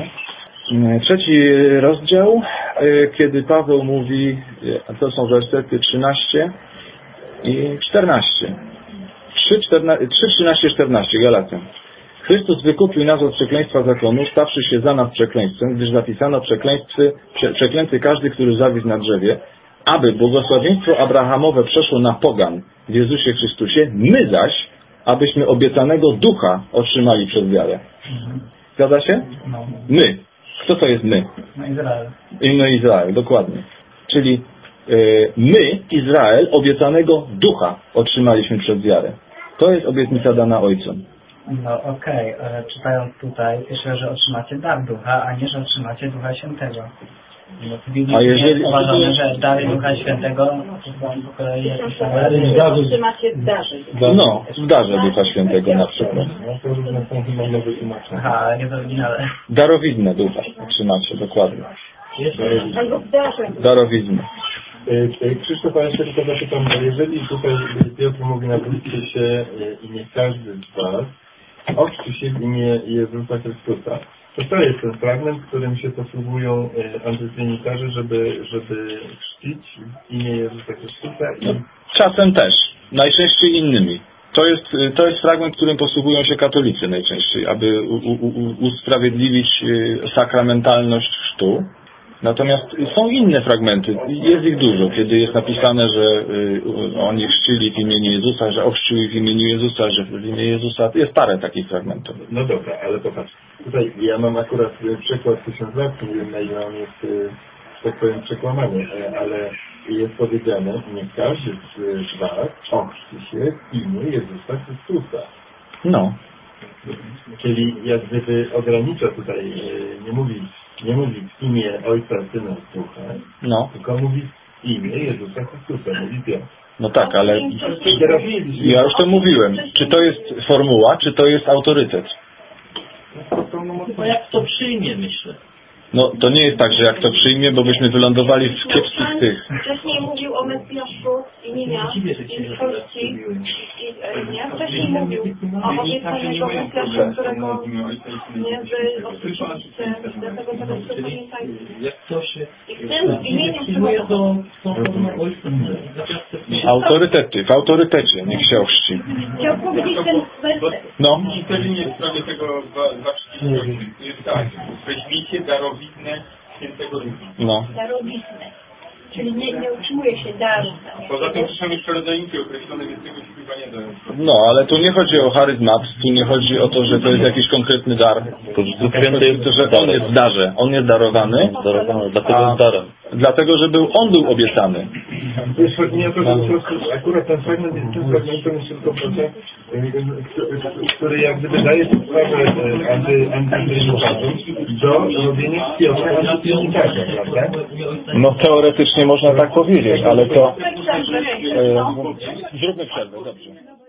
3 rozdział, kiedy Paweł mówi, a to są wersety 13 i 14. 3, 13, 14 Galacjan. Chrystus wykupił nas od przekleństwa zakonu, stawszy się za nas przekleństwem, gdyż zapisano przeklęty każdy, który zawisł na drzewie, aby błogosławieństwo Abrahamowe przeszło na pogan w Jezusie Chrystusie, my zaś, abyśmy obiecanego ducha otrzymali przez wiarę. Zgadza się? My. Kto to jest my? Izrael. Izrael, dokładnie. Czyli my, Izrael, obiecanego ducha otrzymaliśmy przez wiarę. To jest obietnica dana Ojcom. No okej, czytając tutaj, pisze, że otrzymacie dar Ducha, a nie, że otrzymacie Ducha Świętego. No, w Biblii a jeżeli uważamy, że dary Ducha Świętego z kolei jest otrzymacie darze. No, w darze Ducha Świętego na przykład. Aha, ale nie w oryginale. Darowizny ducha otrzymacie, dokładnie. Albo w darze. Darowizny. Krzysztof, ja się tylko zapytam, bo jeżeli tutaj Piotr mówi nawróćcie się i niech każdy z was ochrzci się w imię Jezusa Chrystusa, to jest ten fragment, którym się posługują antysemitarze, żeby chrzcić w imię Jezusa Chrystusa i... Czasem też, najczęściej innymi. To jest fragment, którym posługują się katolicy najczęściej, aby usprawiedliwić sakramentalność chrztu. Natomiast są inne fragmenty, jest ich dużo, kiedy jest napisane, że oni chrzcili w imieniu Jezusa, że ochrzcił w imieniu Jezusa, że w imię Jezusa. Jest parę takich fragmentów. No dobra, ale popatrz. Tutaj ja mam akurat przykład 1000 lat, nie wiem na ile on jest, tak powiem, przekłamany, ale jest powiedziane, nie każdy z was ochrzci się w imię Jezusa Chrystusa. No. Czyli jak gdyby ogranicza tutaj, nie mówi w imię Ojca, Syna, Ducha, No. tylko mówi w imię Jezusa Chrystusa, mówi Piotr. No tak, ale ja już to mówiłem. Czy to jest formuła, czy to jest autorytet? Bo jak to przyjmie, myślę. No to nie jest tak, że jak to przyjmie, bo byśmy wylądowali w kiepskich tych. Wcześniej mówił o Mesjaszu imienia Polski. Wcześniej mówił o obiecanego Mesjasza, którego nie wy oczywiście, dlatego teraz to pamiętajcie. Jak to się... I w tym imieniu przyjmuje to W autorytecie niech się ochrzci. chciał powiedzieć ten werset. No. I wtedy nie w sprawie tego 2:38 jest tak, weźmijcie darowiznę Świętego Ducha. No. Darowiznę. Czyli nie utrzymuje się daru. Poza tym są jeszcze rodzajniki określone, więc tego się chyba nie da. No, ale tu nie chodzi o charyzmat, tu nie chodzi o to, że to jest jakiś konkretny dar. Duch Święty jest Że on jest w darze, on jest darowany. Dlatego jest darem. Dlatego, że on był obiecany. Chodzi mi o to, że po prostu akurat ten fragment jest tym fragmentem tylko proszę, który jak gdyby daje podstawę antysemityzmom do robienia z Piotra antysemitaza, prawda? No teoretycznie można tak powiedzieć, ale to... Zróbmy przerwę, dobrze.